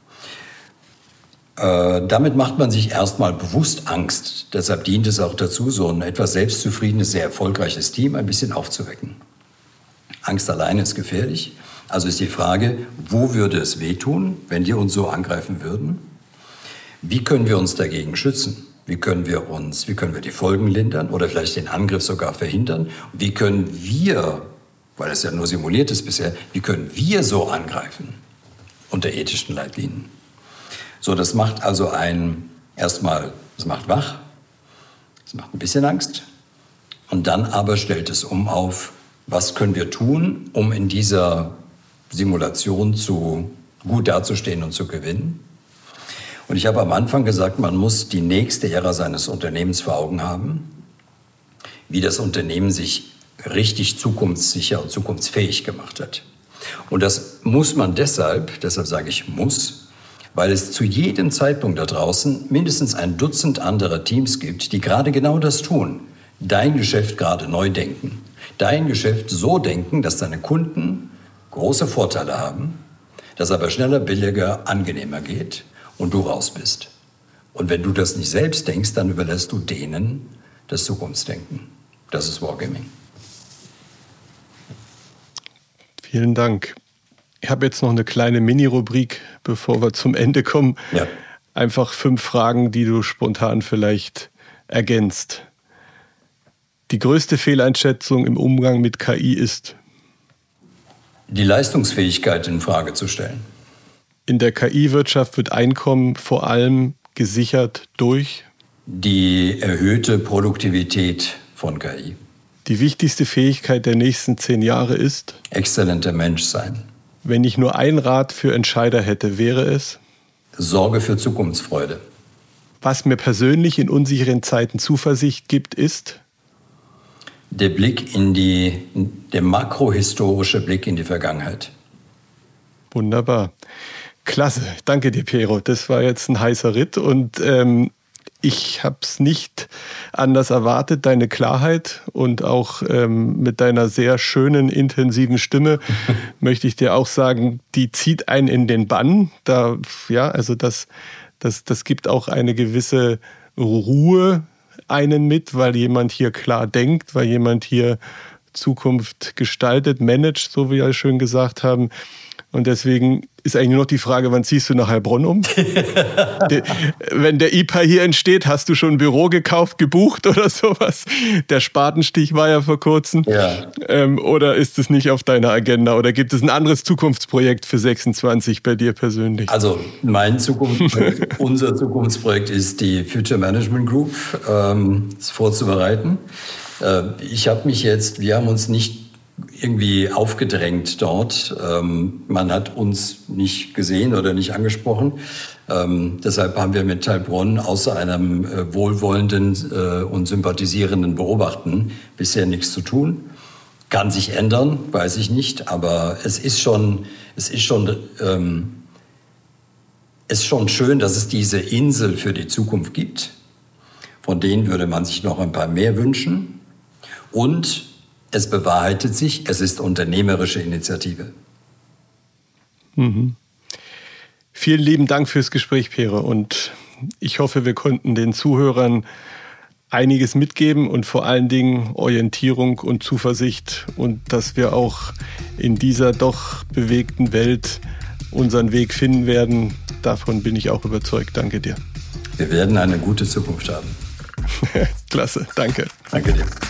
Äh, damit macht man sich erstmal bewusst Angst. Deshalb dient es auch dazu, so ein etwas selbstzufriedenes, sehr erfolgreiches Team ein bisschen aufzuwecken. Angst alleine ist gefährlich. Also ist die Frage, wo würde es wehtun, wenn die uns so angreifen würden? Wie können wir uns dagegen schützen? Wie können wir uns, wie können wir die Folgen lindern oder vielleicht den Angriff sogar verhindern? Wie können wir, weil es ja nur simuliert ist bisher, wie können wir so angreifen unter ethischen Leitlinien? So, das macht also ein, erstmal, das macht wach, das macht ein bisschen Angst und dann aber stellt es um auf, was können wir tun, um in dieser Simulation zu, gut dazustehen und zu gewinnen. Und ich habe am Anfang gesagt, man muss die nächste Ära seines Unternehmens vor Augen haben, wie das Unternehmen sich richtig zukunftssicher und zukunftsfähig gemacht hat. Und das muss man deshalb, deshalb sage ich muss, weil es zu jedem Zeitpunkt da draußen mindestens ein Dutzend anderer Teams gibt, die gerade genau das tun. Dein Geschäft gerade neu denken. Dein Geschäft so denken, dass deine Kunden große Vorteile haben, dass aber schneller, billiger, angenehmer geht und du raus bist. Und wenn du das nicht selbst denkst, dann überlässt du denen das Zukunftsdenken. Das ist Wargaming. Vielen Dank. Ich habe jetzt noch eine kleine Mini-Rubrik, bevor wir zum Ende kommen. Ja. Einfach fünf Fragen, die du spontan vielleicht ergänzt. Die größte Fehleinschätzung im Umgang mit K I ist? Die Leistungsfähigkeit in Frage zu stellen. In der K I-Wirtschaft wird Einkommen vor allem gesichert durch? Die erhöhte Produktivität von K I. Die wichtigste Fähigkeit der nächsten zehn Jahre ist? Exzellenter Mensch sein. Wenn ich nur ein Rat für Entscheider hätte, wäre es? Sorge für Zukunftsfreude. Was mir persönlich in unsicheren Zeiten Zuversicht gibt, ist? Der Blick in die, der makrohistorische Blick in die Vergangenheit. Wunderbar. Klasse. Danke dir, Piero. Das war jetzt ein heißer Ritt und ähm, ich habe es nicht anders erwartet, deine Klarheit und auch ähm, mit deiner sehr schönen, intensiven Stimme möchte ich dir auch sagen, die zieht einen in den Bann. Da, ja, also das, das, das gibt auch eine gewisse Ruhe einen mit, weil jemand hier klar denkt, weil jemand hier Zukunft gestaltet, managt, so wie wir schön gesagt haben. Und deswegen ist eigentlich nur noch die Frage, wann ziehst du nach Heilbronn um? de, wenn der I P A hier entsteht, hast du schon ein Büro gekauft, gebucht oder sowas? Der Spatenstich war ja vor kurzem. Ja. Ähm, oder ist es nicht auf deiner Agenda? Oder gibt es ein anderes Zukunftsprojekt für sechsundzwanzig bei dir persönlich? Also mein Zukunftsprojekt, unser Zukunftsprojekt ist die Future Management Group ähm, vorzubereiten. Äh, ich habe mich jetzt, wir haben uns nicht irgendwie aufgedrängt dort. Ähm, man hat uns nicht gesehen oder nicht angesprochen. Ähm, deshalb haben wir mit Heilbronn außer einem äh, wohlwollenden äh, und sympathisierenden Beobachten bisher nichts zu tun. Kann sich ändern, weiß ich nicht. Aber es ist schon, es ist schon, ähm, es ist schon schön, dass es diese Insel für die Zukunft gibt. Von denen würde man sich noch ein paar mehr wünschen. Und es bewahrheitet sich, es ist unternehmerische Initiative. Mhm. Vielen lieben Dank fürs Gespräch, Piero. Und ich hoffe, wir konnten den Zuhörern einiges mitgeben und vor allen Dingen Orientierung und Zuversicht und dass wir auch in dieser doch bewegten Welt unseren Weg finden werden. Davon bin ich auch überzeugt. Danke dir. Wir werden eine gute Zukunft haben. Klasse, danke. Danke dir.